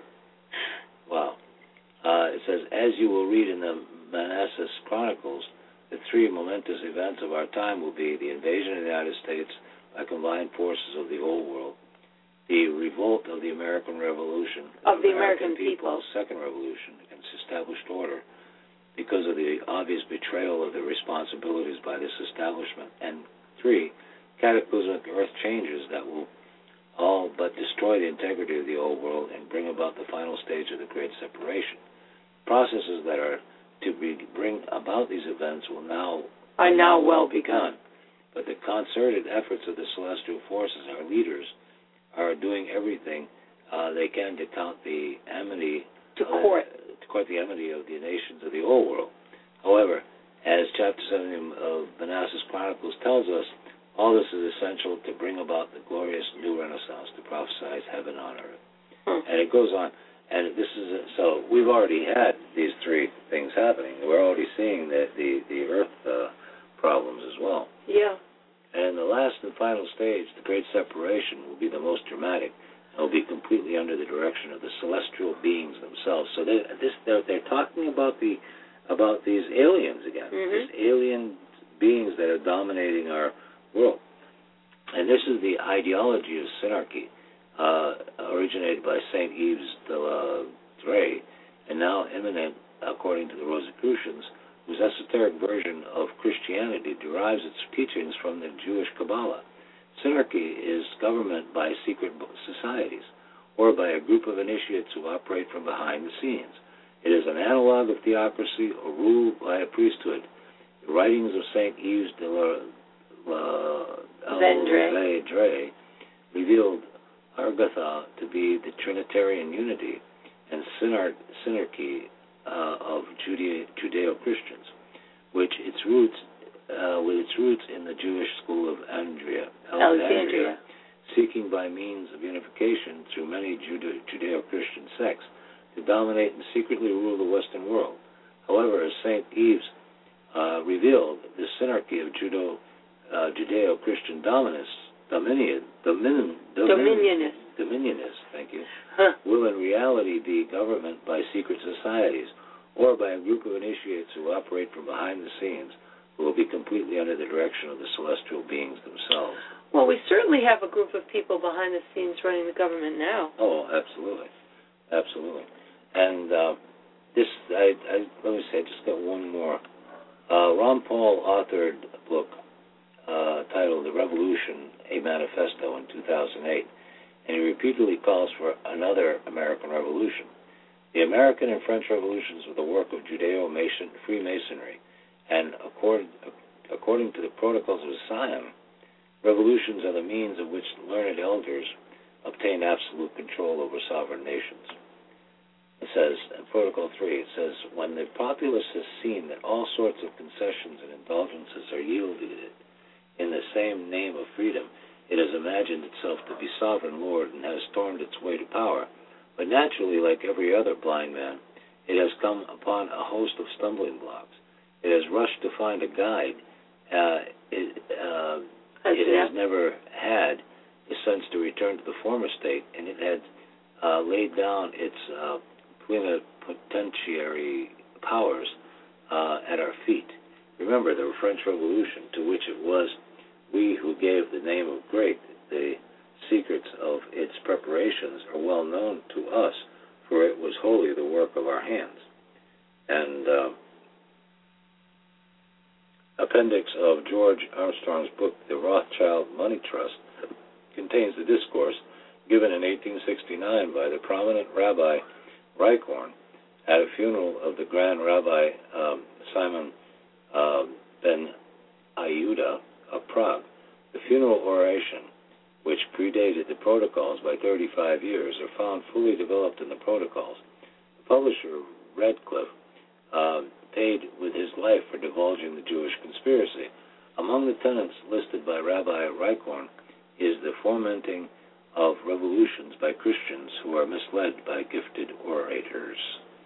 Wow. Uh, it says, as you will read in the Manassas Chronicles, the three momentous events of our time will be the invasion of the United States by combined forces of the old world, the revolt of the American Revolution, of the American, American people, second revolution against established order, because of the obvious betrayal of their responsibilities by this establishment, and three, cataclysmic earth changes that will all but destroy the integrity of the old world and bring about the final stage of the Great Separation. Processes that are to be, bring about these events will now are now well begun. But the concerted efforts of the celestial forces, our leaders, are doing everything uh, they can to count the enmity to court uh, to court the enmity of the nations of the old world. However, as chapter seven of Manassas Chronicles tells us, all this is essential to bring about the glorious new Renaissance to prophesize heaven on earth. Hmm. And it goes on, and this is a, so we've already had these three things happening. We're already seeing the the, the earth uh, problems as well. Yeah. And the last and final stage, the Great Separation, will be the most dramatic. It will be completely under the direction of the celestial beings themselves. So they, this, they're, they're talking about the about these aliens again, mm-hmm. these alien beings that are dominating our world. And this is the ideology of synarchy, uh, originated by Saint Yves de la Dre, and now imminent, according to the Rosicrucians, whose esoteric version of Christianity derives its teachings from the Jewish Kabbalah. Synarchy is government by secret societies, or by a group of initiates who operate from behind the scenes. It is an analog of theocracy or ruled by a priesthood. The writings of Saint Yves de la Uh, Dre. Dre revealed Argatha to be the Trinitarian unity and synar- synarchy uh, of Judeo- Judeo-Christians, which its roots, uh, with its roots in the Jewish school of Andrea, Alexandria, Alexandria, seeking by means of unification through many Jude- Judeo-Christian sects to dominate and secretly rule the Western world. However, as Saint Yves uh, revealed, the synarchy of Judo Uh, Judeo-Christian dominance, dominion, dominion, dominionists, dominionists, thank you, huh. will in reality be government by secret societies or by a group of initiates who operate from behind the scenes, who will be completely under the direction of the celestial beings themselves. Well, we certainly have a group of people behind the scenes running the government now. Oh, absolutely, absolutely. And uh, this, I, I, let me say, I just got one more. Uh, Ron Paul authored a book Uh, titled The Revolution, a Manifesto in two thousand eight, and he repeatedly calls for another American Revolution. The American and French revolutions were the work of Judeo-Freemasonry, and accord, according to the Protocols of Siam, revolutions are the means of which learned elders obtain absolute control over sovereign nations. It says, in Protocol three, it says, when the populace has seen that all sorts of concessions and indulgences are yielded in the same name of freedom, it has imagined itself to be sovereign lord and has stormed its way to power. But naturally, like every other blind man, it has come upon a host of stumbling blocks. It has rushed to find a guide. Uh, it uh, it has never had the sense to return to the former state, and it had uh, laid down its uh, plenipotentiary powers uh, at our feet. Remember, the French Revolution, to which it was we who gave the name of great, the secrets of its preparations are well known to us, for it was wholly the work of our hands. And uh, appendix of George Armstrong's book, The Rothschild Money Trust, contains the discourse given in eighteen sixty-nine by the prominent Rabbi Reichhorn at a funeral of the Grand Rabbi um, Simon uh, ben Ayuda of Prague. The funeral oration, which predated the protocols by thirty-five years, are found fully developed in the protocols. The publisher, Radcliffe, uh, paid with his life for divulging the Jewish conspiracy. Among the tenets listed by Rabbi Reichhorn is the fomenting of revolutions by Christians who are misled by gifted orators.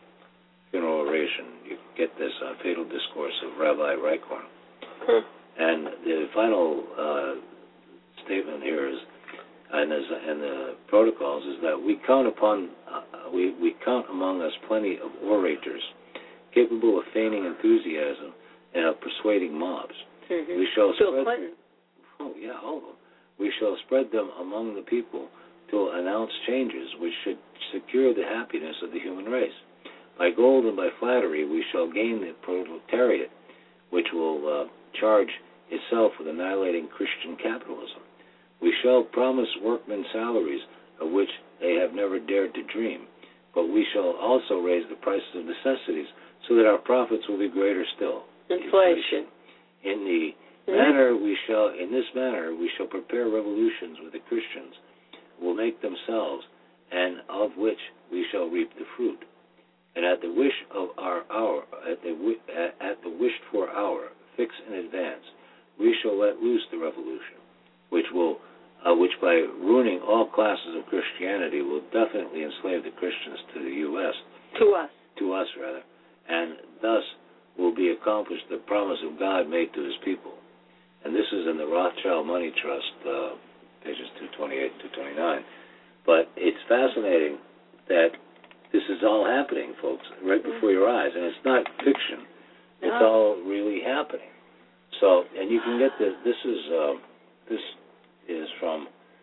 Funeral oration. You can get this on Fatal Discourse of Rabbi Reichhorn. Hmm. And the final uh, statement here is, and as in the protocols, is that we count upon, uh, we, we count among us plenty of orators capable of feigning enthusiasm and of persuading mobs. Mm-hmm. We shall Bill spread, Clinton. Oh yeah, all of them. We shall spread them among the people to announce changes which should secure the happiness of the human race. By gold and by flattery, we shall gain the proletariat, which will uh, charge itself with annihilating Christian capitalism. We shall promise workmen salaries of which they have never dared to dream, but we shall also raise the prices of necessities so that our profits will be greater still. Inflation. In the mm-hmm. manner we shall, in this manner, we shall prepare revolutions with the Christians, will make themselves, and of which we shall reap the fruit. And at the wish of our hour, at the at the wished for hour, fixed in advance, we shall let loose the revolution, which will, uh, which by ruining all classes of Christianity will definitely enslave the Christians to the U S To us. To us, rather, and thus will be accomplished the promise of God made to His people. And this is in the Rothschild Money Trust, uh, pages two twenty-eight to two twenty-nine. But it's fascinating that this is all happening, folks, right before your eyes, and it's not fiction. No. It's all really happening. So, and you can get this. This is uh, this is from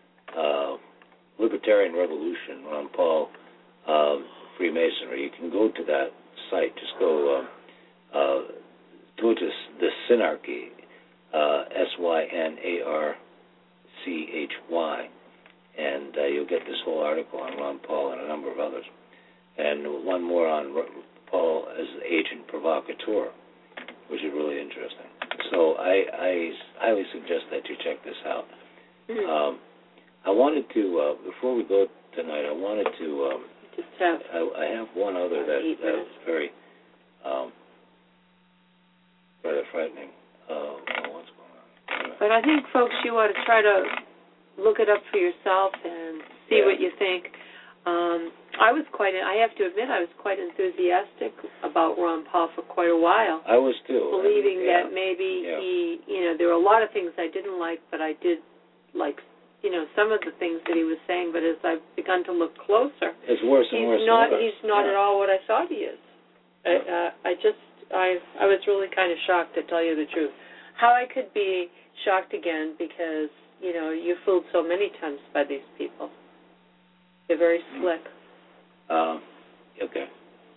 uh, Libertarian Revolution, Ron Paul, uh, Freemasonry. You can go to that site. Just go uh, uh, go to the Synarchy, uh, S Y N A R C H Y, and uh, you'll get this whole article on Ron Paul and a number of others, and one more on Paul as agent provocateur, which is really interesting. So I, I highly suggest that you check this out. Mm-hmm. Um, I wanted to, uh, before we go tonight, I wanted to, um, Just have I, I have one other that that's very, um, rather frightening. Uh, what's going on? But I think, folks, you ought to try to look it up for yourself and see yeah. what you think. Um, I was quite, I have to admit, I was quite enthusiastic about Ron Paul for quite a while. I was too. Believing and, yeah. that maybe yeah. he, you know, there were a lot of things I didn't like, but I did like, you know, some of the things that he was saying. But as I've begun to look closer, it's worse and he's worse. not, and worse. he's not yeah. at all what I thought he is. I, uh, I just, I, I was really kind of shocked, to tell you the truth. How I could be shocked again because, you know, you fooled so many times by these people. They're very slick. Uh, okay.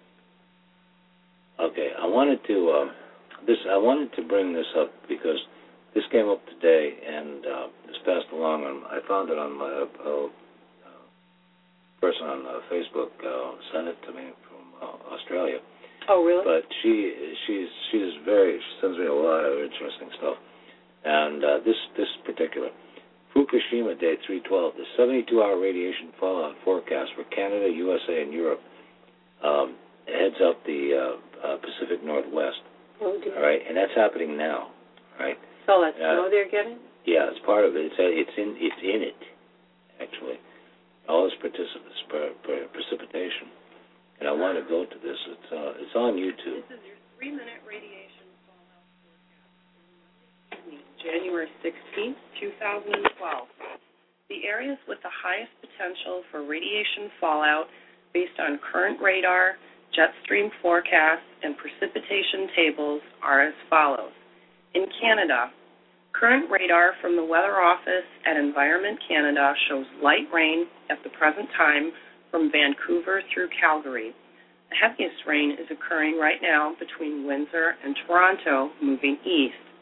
Okay. I wanted to um, this. I wanted to bring this up because this came up today and uh, was passed along. On, I found it on my uh, uh, person on uh, Facebook uh, sent it to me from uh, Australia. Oh, really? But she she's she's very she sends me a lot of interesting stuff. And uh, this this particular. Fukushima Day three twelve, the seventy-two hour radiation fallout forecast for Canada, U S A, and Europe um, heads up the uh, uh, Pacific Northwest. Oh, dear. All right, and that's happening now. All right. So that uh, snow they're getting? Yeah, it's part of it. It's uh, it's in it's in it actually. All this particip- per, per, precipitation, and I want to go to this. It's uh, it's on YouTube. This is your three minute radiation fallout forecast. January sixteenth, two thousand twelve. The areas with the highest potential for radiation fallout based on current radar, jet stream forecasts, and precipitation tables are as follows. In Canada, current radar from the Weather Office at Environment Canada shows light rain at the present time from Vancouver through Calgary. The heaviest rain is occurring right now between Windsor and Toronto, moving east.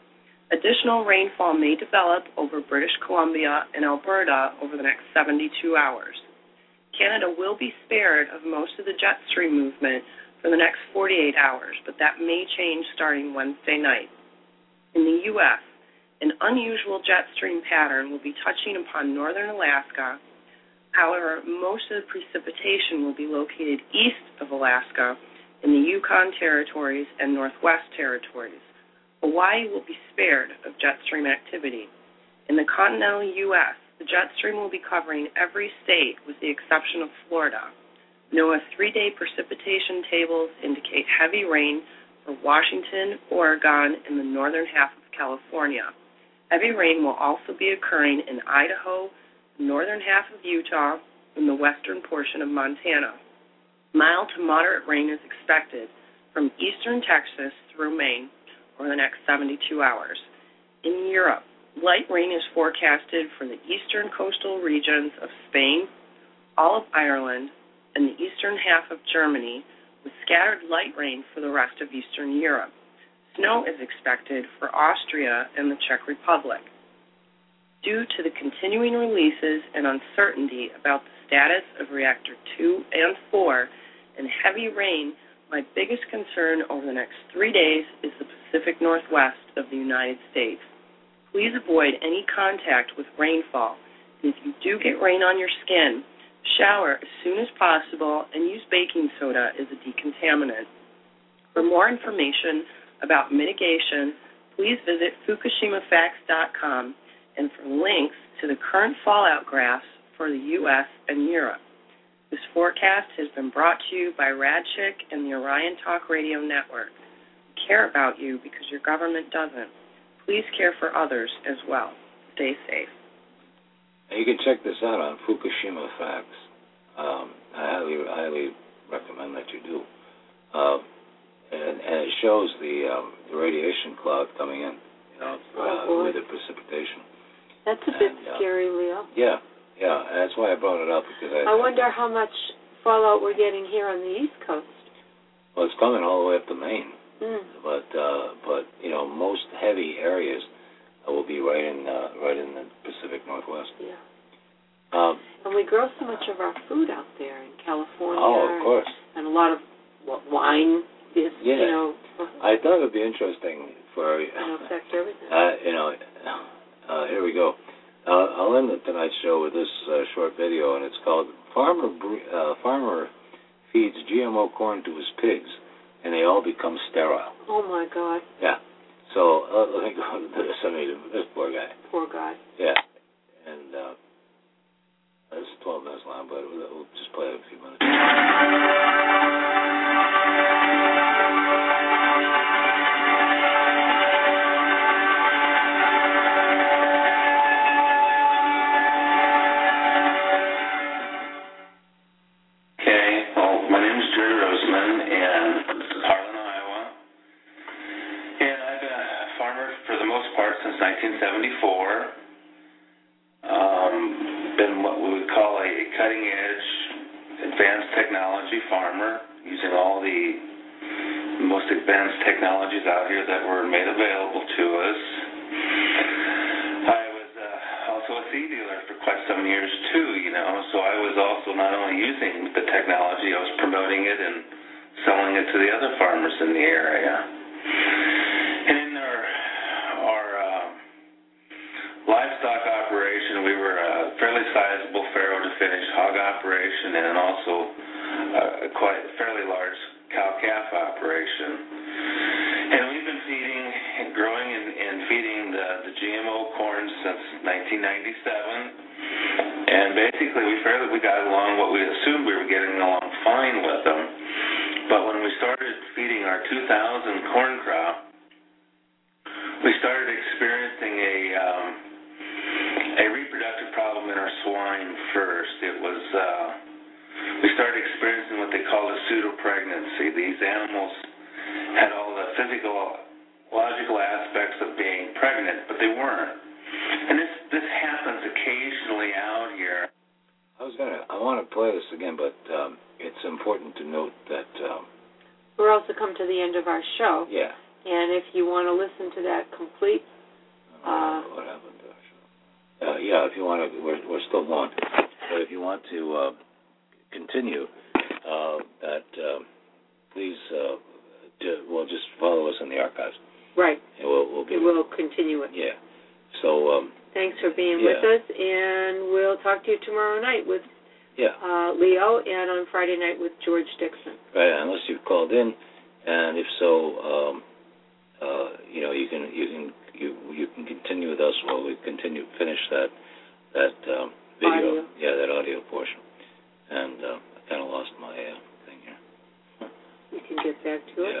Additional rainfall may develop over British Columbia and Alberta over the next seventy-two hours. Canada will be spared of most of the jet stream movement for the next forty-eight hours, but that may change starting Wednesday night. In the U S, an unusual jet stream pattern will be touching upon northern Alaska. However, most of the precipitation will be located east of Alaska in the Yukon Territories and Northwest Territories. Hawaii will be spared of jet stream activity. In the continental U S, the jet stream will be covering every state with the exception of Florida. NOAA three-day precipitation tables indicate heavy rain for Washington, Oregon, and the northern half of California. Heavy rain will also be occurring in Idaho, the northern half of Utah, and the western portion of Montana. Mild to moderate rain is expected from eastern Texas through Maine over the next seventy-two hours. In Europe, light rain is forecasted for the eastern coastal regions of Spain, all of Ireland, and the eastern half of Germany, with scattered light rain for the rest of Eastern Europe. Snow is expected for Austria and the Czech Republic. Due to the continuing releases and uncertainty about the status of Reactor two and four and heavy rain, my biggest concern over the next three days is the Pacific Northwest of the United States. Please avoid any contact with rainfall, and if you do get rain on your skin, shower as soon as possible and use baking soda as a decontaminant. For more information about mitigation, please visit Fukushima Facts dot com and for links to the current fallout graphs for the U S and Europe. This forecast has been brought to you by Radchick and the Orion Talk Radio Network. We care about you because your government doesn't. Please care for others as well. Stay safe. And you can check this out on Fukushima Facts. Um, I highly, highly recommend that you do. Uh, and, and it shows the, um, the radiation cloud coming in, you know, uh, oh, with the precipitation. That's a and, bit uh, scary, Leo. Yeah, yeah, and that's why I brought it up, because I... I wonder how much fallout we're getting here on the East Coast. Well, it's coming all the way up to Maine. Mm. But, uh, but you know, most heavy areas uh, will be right in, uh, right in the Pacific Northwest. Yeah. Um, and we grow so much of our food out there in California. Oh, of course. And, and a lot of what, wine is, yeah. you know. I thought it would be interesting for... It'll affect everything. Uh, you know, uh, here we go. Uh, I'll end tonight's show with this uh, short video, and it's called Farmer uh, Farmer Feeds G M O Corn to His Pigs, and they all become sterile. Oh, my God. Yeah. So uh, let me go to this. I mean, this poor guy. Poor guy. Yeah. And uh, this is twelve minutes long, but we'll, we'll just play it a few minutes. nineteen seventy-four, um, been what we would call a cutting-edge, advanced technology farmer, using all the most advanced technologies out here that were made available to us. I was uh, also a seed dealer for quite some years too, you know, so I was also not only using the technology, I was promoting it and selling it to the other farmers in the area. And in our livestock operation, we were a fairly sizable farrow to finish hog operation and also a quite fairly large cow-calf operation. And we've been feeding and growing and, and feeding the, the G M O corn since nineteen ninety-seven. And basically we fairly we got along what we assumed we were getting along fine with them. But when we started feeding our two thousand corn crop, we started experiencing a um, a reproductive problem in our swine first. It was, uh, we started experiencing what they call a pseudo-pregnancy. These animals had all the physiological aspects of being pregnant, but they weren't. And this, this happens occasionally out here. I was gonna, I want to play this again, but um, it's important to note that... Um, We're also come to the end of our show. Yeah. And if you want to listen to that complete Uh, what happened to our show? Uh, yeah, if you want to, we're, we're still going. But if you want to uh, continue, uh, that uh, please, uh, do, well, just follow us in the archives. Right. And we'll, we'll give We'll continue it. Yeah. So. Um, Thanks for being yeah. with us, and we'll talk to you tomorrow night with yeah. uh, Leo, and on Friday night with George Dixon. Right, unless you've called in, and if so, um, uh, you know, you can you can you you can continue with us while we continue finish that that um, video, Audio. yeah, that audio portion. And uh, I kind of lost my uh, thing here. Huh. You can get back to it. Yeah.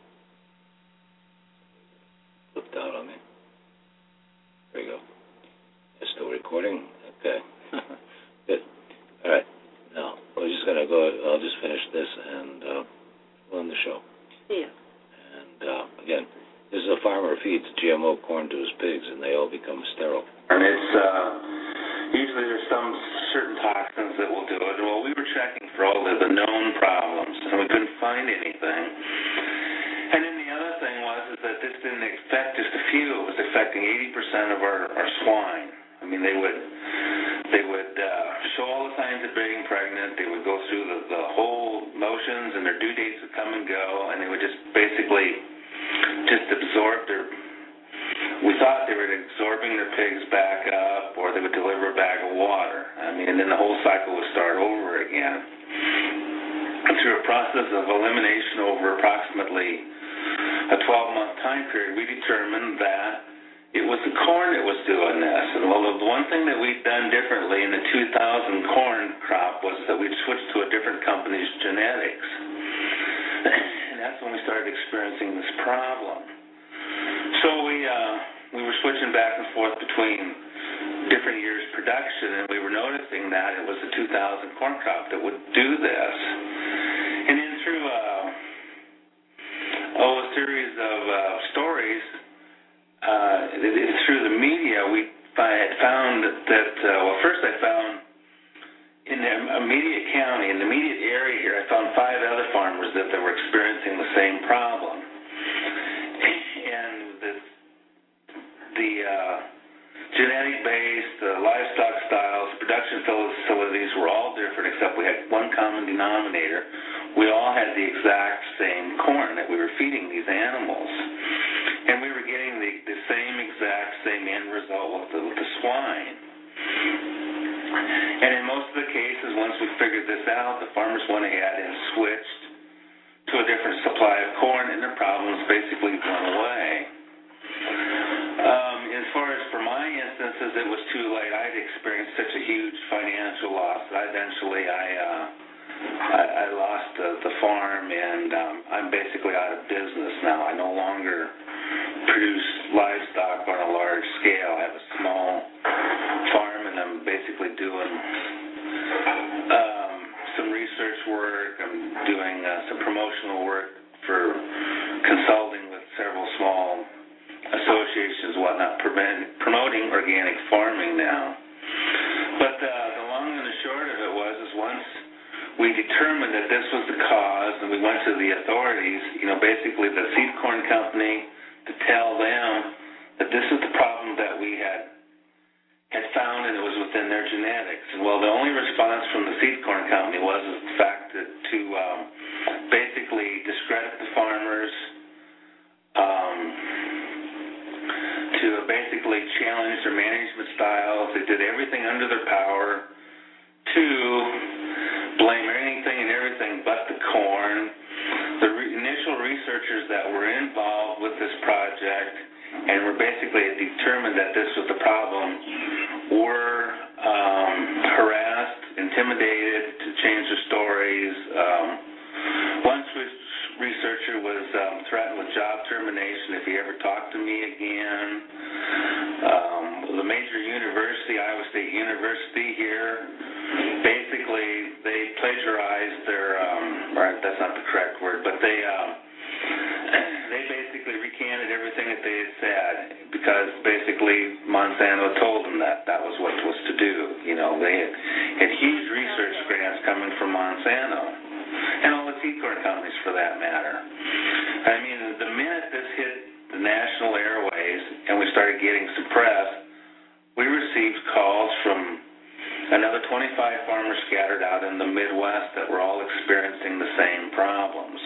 Flipped out on me. There you go. It's still recording? Okay. Good. All right. Now, we're just going to go, I'll just finish this and uh, we'll end the show. Yeah. And, uh, again, this is a farmer feeds G M O corn to his pigs, and they all become sterile. And it's, uh, usually there's some certain toxins that will do it. Well, we were checking for all the, the known problems, and we couldn't find anything. And then the other thing was is that this didn't affect just a few. It was affecting eighty percent of our, our swine. I mean, they would they would uh, show all the signs of being pregnant. They would go through the, the whole motions, and their due dates would come and go, and they would just basically just absorb their. We thought they were absorbing their pigs back up, or they would deliver a bag of water. I mean, and then the whole cycle would start over again. And through a process of elimination over approximately a twelve-month time period, we determined that it was the corn that was doing this. And well, the one thing that we'd done differently in the two thousand corn crop was that we'd switched to a different company's genetics. And that's when we started experiencing this problem. So we uh, we were switching back and forth between different years' production, and we were noticing that it was the two thousand corn crop that would do this. And then through uh, oh, a series of uh, stories, uh, through the media, we had found that, uh, well, first I found in the immediate county, in the immediate area here, I found five other farmers that, that were experiencing the same problem. And the, the uh, genetic-based, uh, livestock styles, production facilities were all different, except we had one common denominator. We all had the exact same corn that we were feeding these animals. And we were getting the, the same exact same end result with the, with the swine. And in most of the cases, once we figured this out, the farmers went ahead and switched to a different supply of corn, and their problems basically went away. Um, as far as for my instances, it was too late. I'd experienced such a huge financial loss that eventually I uh, I, I lost the, the farm, and um, I'm basically out of business now. I no longer produce livestock on a large scale. I have a small farm, and I'm basically doing um, some research work. I'm doing uh, some promotional work for consulting with several small associations, whatnot, prevent, promoting organic farming now. But uh, the long and the short of it was is once we determined that this was the cause, and we went to the authorities, you know, basically the seed corn company, to tell them that this is the problem that we had had found, and it was within their genetics. And well, the only response from the seed corn company was the fact that to um, basically discredit the farmers, um, to basically challenge their management styles. They did everything under their power to blame anything and everything but the corn. The re- initial researchers that were involved with this project and were basically determined that this was the problem were um, harassed, intimidated to change their stories. Um, one researcher was um, threatened with job termination if he ever talked to me again. Um, the major university, Iowa State University here, basically they plagiarized their, um, right, that's not the correct word, but they um, they basically recanted everything that they had said because basically Monsanto told them that that was what was to do. You know, they had, had huge research grants coming from Monsanto and all the seed corn companies for that matter. I mean, the minute this hit the national airways and we started getting suppressed, we received calls from another twenty-five farmers scattered out in the Midwest that were all experiencing the same problems.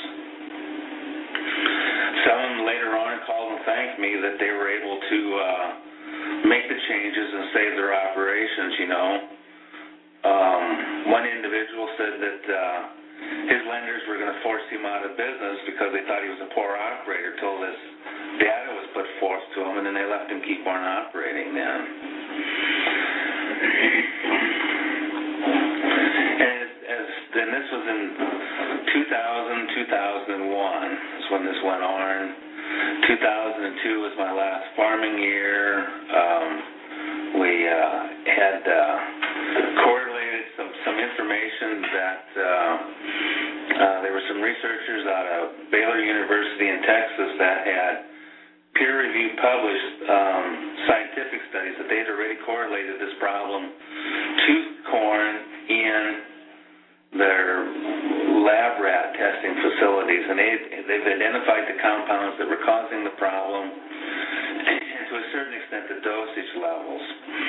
Some later on called and thanked me that they were able to uh, make the changes and save their operations, you know. Um, one individual said that uh, his lenders were going to force him out of business because they thought he was a poor operator till this data was put forth to him, and then they left him keep on operating then. And as, as then this was in two thousand, two thousand one is when this went on. two thousand two was my last farming year. Um, we uh, had uh, correlated some, some information that uh, uh, there were some researchers out of Baylor University in Texas that had peer-reviewed published um, scientific studies that they had already correlated this problem to corn in their lab rat testing facilities, and they, they've identified the compounds that were causing the problem and to a certain extent the dosage levels.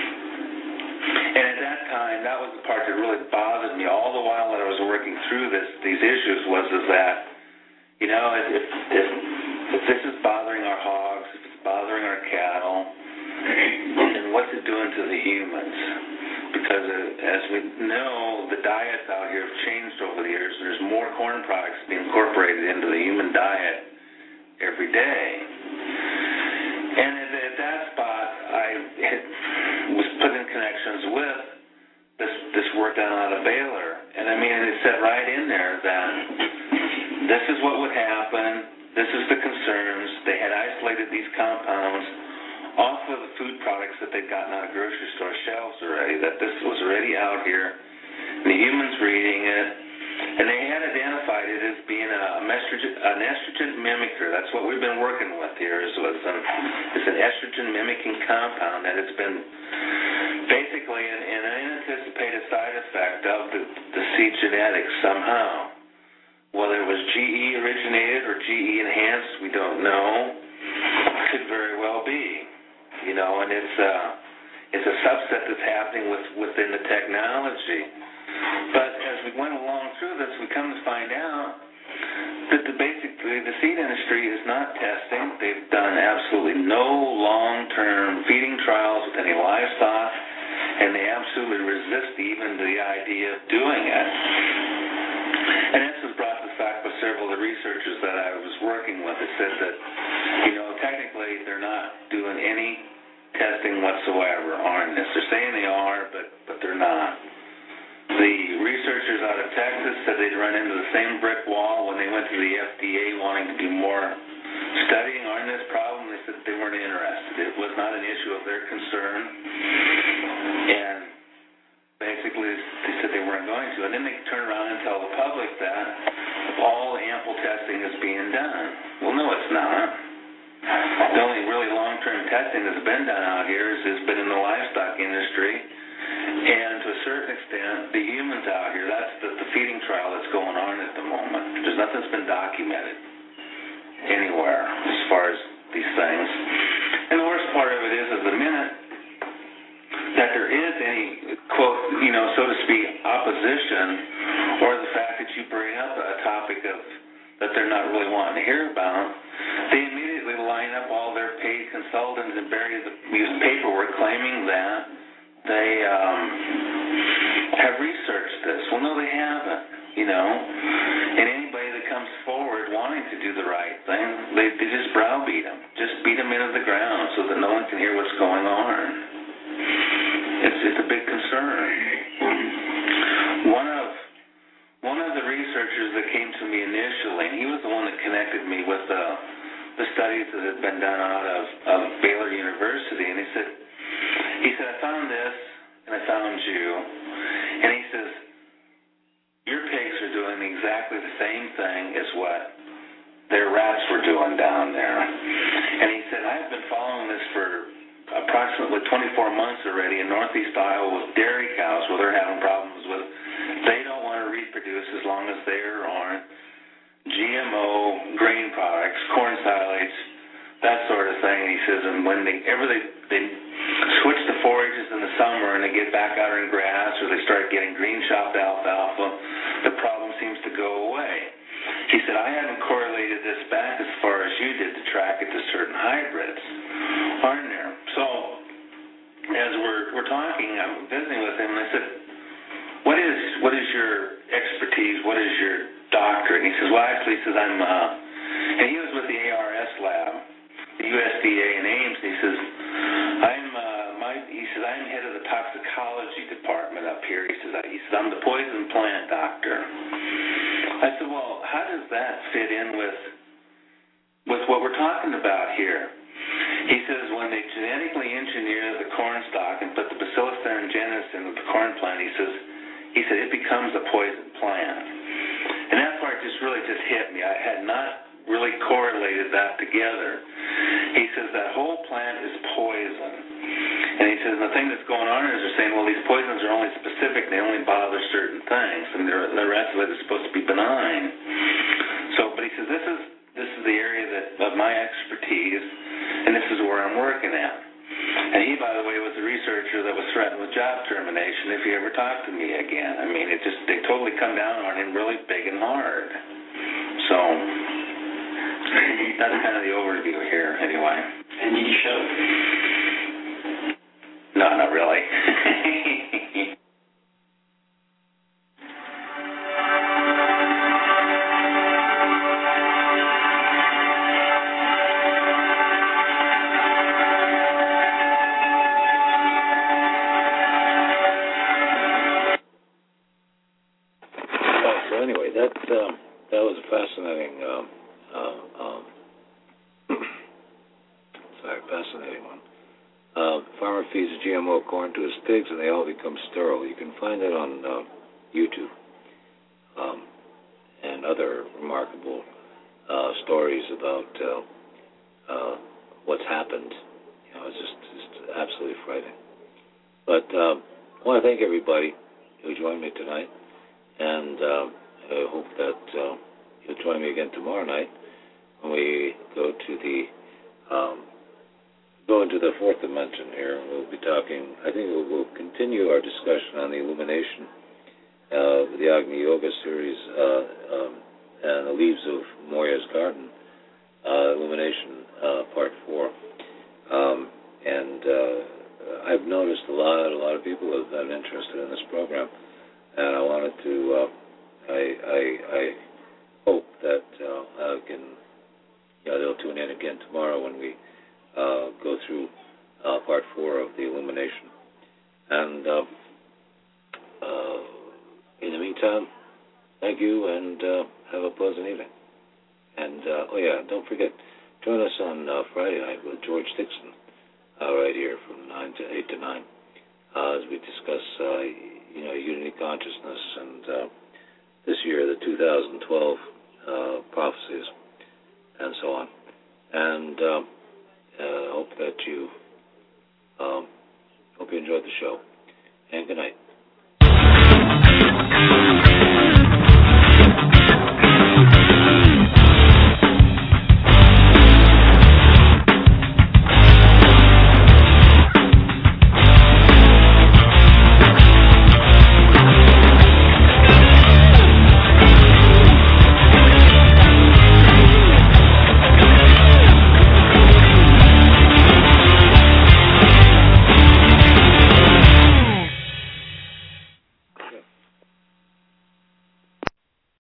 And at that time, that was the part that really bothered me all the while that I was working through this, these issues, was is that, you know, if, if, if this is bothering our hogs, if it's bothering our cattle, then what's it doing to the humans? Because uh, as we know, the diets out here have changed over the years. There's more corn products being incorporated into the human diet every day. And at, at that spot, I had, was put in connections with this, this work done out of Baylor. And I mean, it said right in there that this is what would happen, this is the concerns. They had isolated these compounds off of the food products that they'd gotten out of grocery store shelves already, that this was already out here, and the humans were eating it, and they had identified it as being a, a estrogen, an estrogen mimicker. That's what we've been working with here, is was an, it's an estrogen mimicking compound that it's been basically an, an unanticipated side effect of the, the seed genetics somehow. Whether it was G E originated or G E enhanced, we don't know. Could very well be. You know, and it's uh, it's a subset that's happening with, within the technology. But as we went along through this, we come to find out that the basically the seed industry is not testing. They've done absolutely no long-term feeding trials with any livestock, and they absolutely resist even the idea of doing it. And this was brought to fact by several of the researchers that I was working with. It said that, you know, technically they're not doing any testing whatsoever on this. They're saying they are, but, but they're not. The researchers out of Texas said they'd run into the same brick wall when they went to the F D A wanting to do more studying on this problem. They said they weren't interested. It was not an issue of their concern. And basically they said they weren't going to. And then they turn around and tell the public that all ample testing is being done. Well, no, it's not. The only really long-term testing that's been done out here is, has been in the livestock industry, and to a certain extent, the humans out here, that's the, the feeding trial that's going on at the moment. There's nothing that's been documented anywhere as far as these things. And the worst part of it is, is the minute that there is any, quote, you know, so to speak, opposition, or the fact that you bring up a topic of that they're not really wanting to hear about, they immediately line up all their paid consultants and bury the use paperwork claiming that they um, have researched this. Well, no, they haven't, you know. And anybody that comes forward wanting to do the right thing, they, they just browbeat them, just beat them into the ground so that no one can hear what's going on. It's, it's a big concern. One of One of the researchers that came to me initially, and he was the one that connected me with uh, the studies that had been done out of, of Baylor University, and he said, he said, I found this, and I found you, and he says, your pigs are doing exactly the same thing as what their rats were doing down there. And he said, I've been following this for approximately twenty-four months already in Northeast Iowa with dairy cows where they're having problems with, they don't want to reproduce as long as they're on G M O grain products, corn silates, that sort of thing. And he says, says, and when they ever they, they switch to forages in the summer and they get back out in grass or they start getting green chopped alfalfa, the problem seems to go away. He said, I haven't correlated this back as far as you did to track it to certain hybrids, aren't there? So as we're we're talking, I'm visiting with him, and I said, what is what is your expertise? What is your doctorate? And he says, well, actually, he says, I'm, uh, and he was with the A R S lab, the U S D A and Ames, and he says, I'm, uh, my, he says, I'm head of the toxicology department up here. He says, I, he says, I'm the poison plant doctor. I said, well, how does that fit in with with what we're talking about here? He says when they genetically engineer the corn stalk and put the Bacillus thuringiensis into the corn plant, he says, he said it becomes a poison plant. And that part just really just hit me. I had not really correlated that together. He says that whole plant is poison. And he says the thing that's going on is they're saying, well, these poisons are only specific. They only bother certain things. And the rest of it is supposed to be benign. So, but he says this is this is the area that of my expertise, and this is where I'm working at. And he, by the way, was the researcher that was threatened with job termination if he ever talked to me again. I mean, it just, they totally come down on him really big and hard. So, that's kind of the overview here, anyway. And did you show? No, not really. Fascinating, um, uh, um, sorry, fascinating one. Uh, farmer feeds G M O corn to his pigs, and they all become sterile. You can find it on uh, YouTube, um, and other remarkable uh, stories about uh, uh, what's happened. You know, it's just, just absolutely frightening. But uh, I want to thank everybody who joined me tonight, and uh, I hope that Uh, you'll join me again tomorrow night when we go to the um, go into the fourth dimension here. We'll be talking. I think we'll, we'll continue our discussion on the illumination of uh, the Agni Yoga series uh, um, and the leaves of Moya's garden, uh, illumination uh, part four. Um, and uh, I've noticed a lot, a lot of people have been interested in this program, and I wanted to. Uh, I. I, I hope that uh, I can, you know, they'll tune in again tomorrow when we uh, go through uh, part four of the illumination. And uh, uh, in the meantime, thank you, and uh, have a pleasant evening. And, uh, oh yeah, don't forget, join us on uh, Friday night with George Dixon, uh, right here from nine to eight to nine, uh, as we discuss, uh, you know, unity consciousness and uh, this year, the two thousand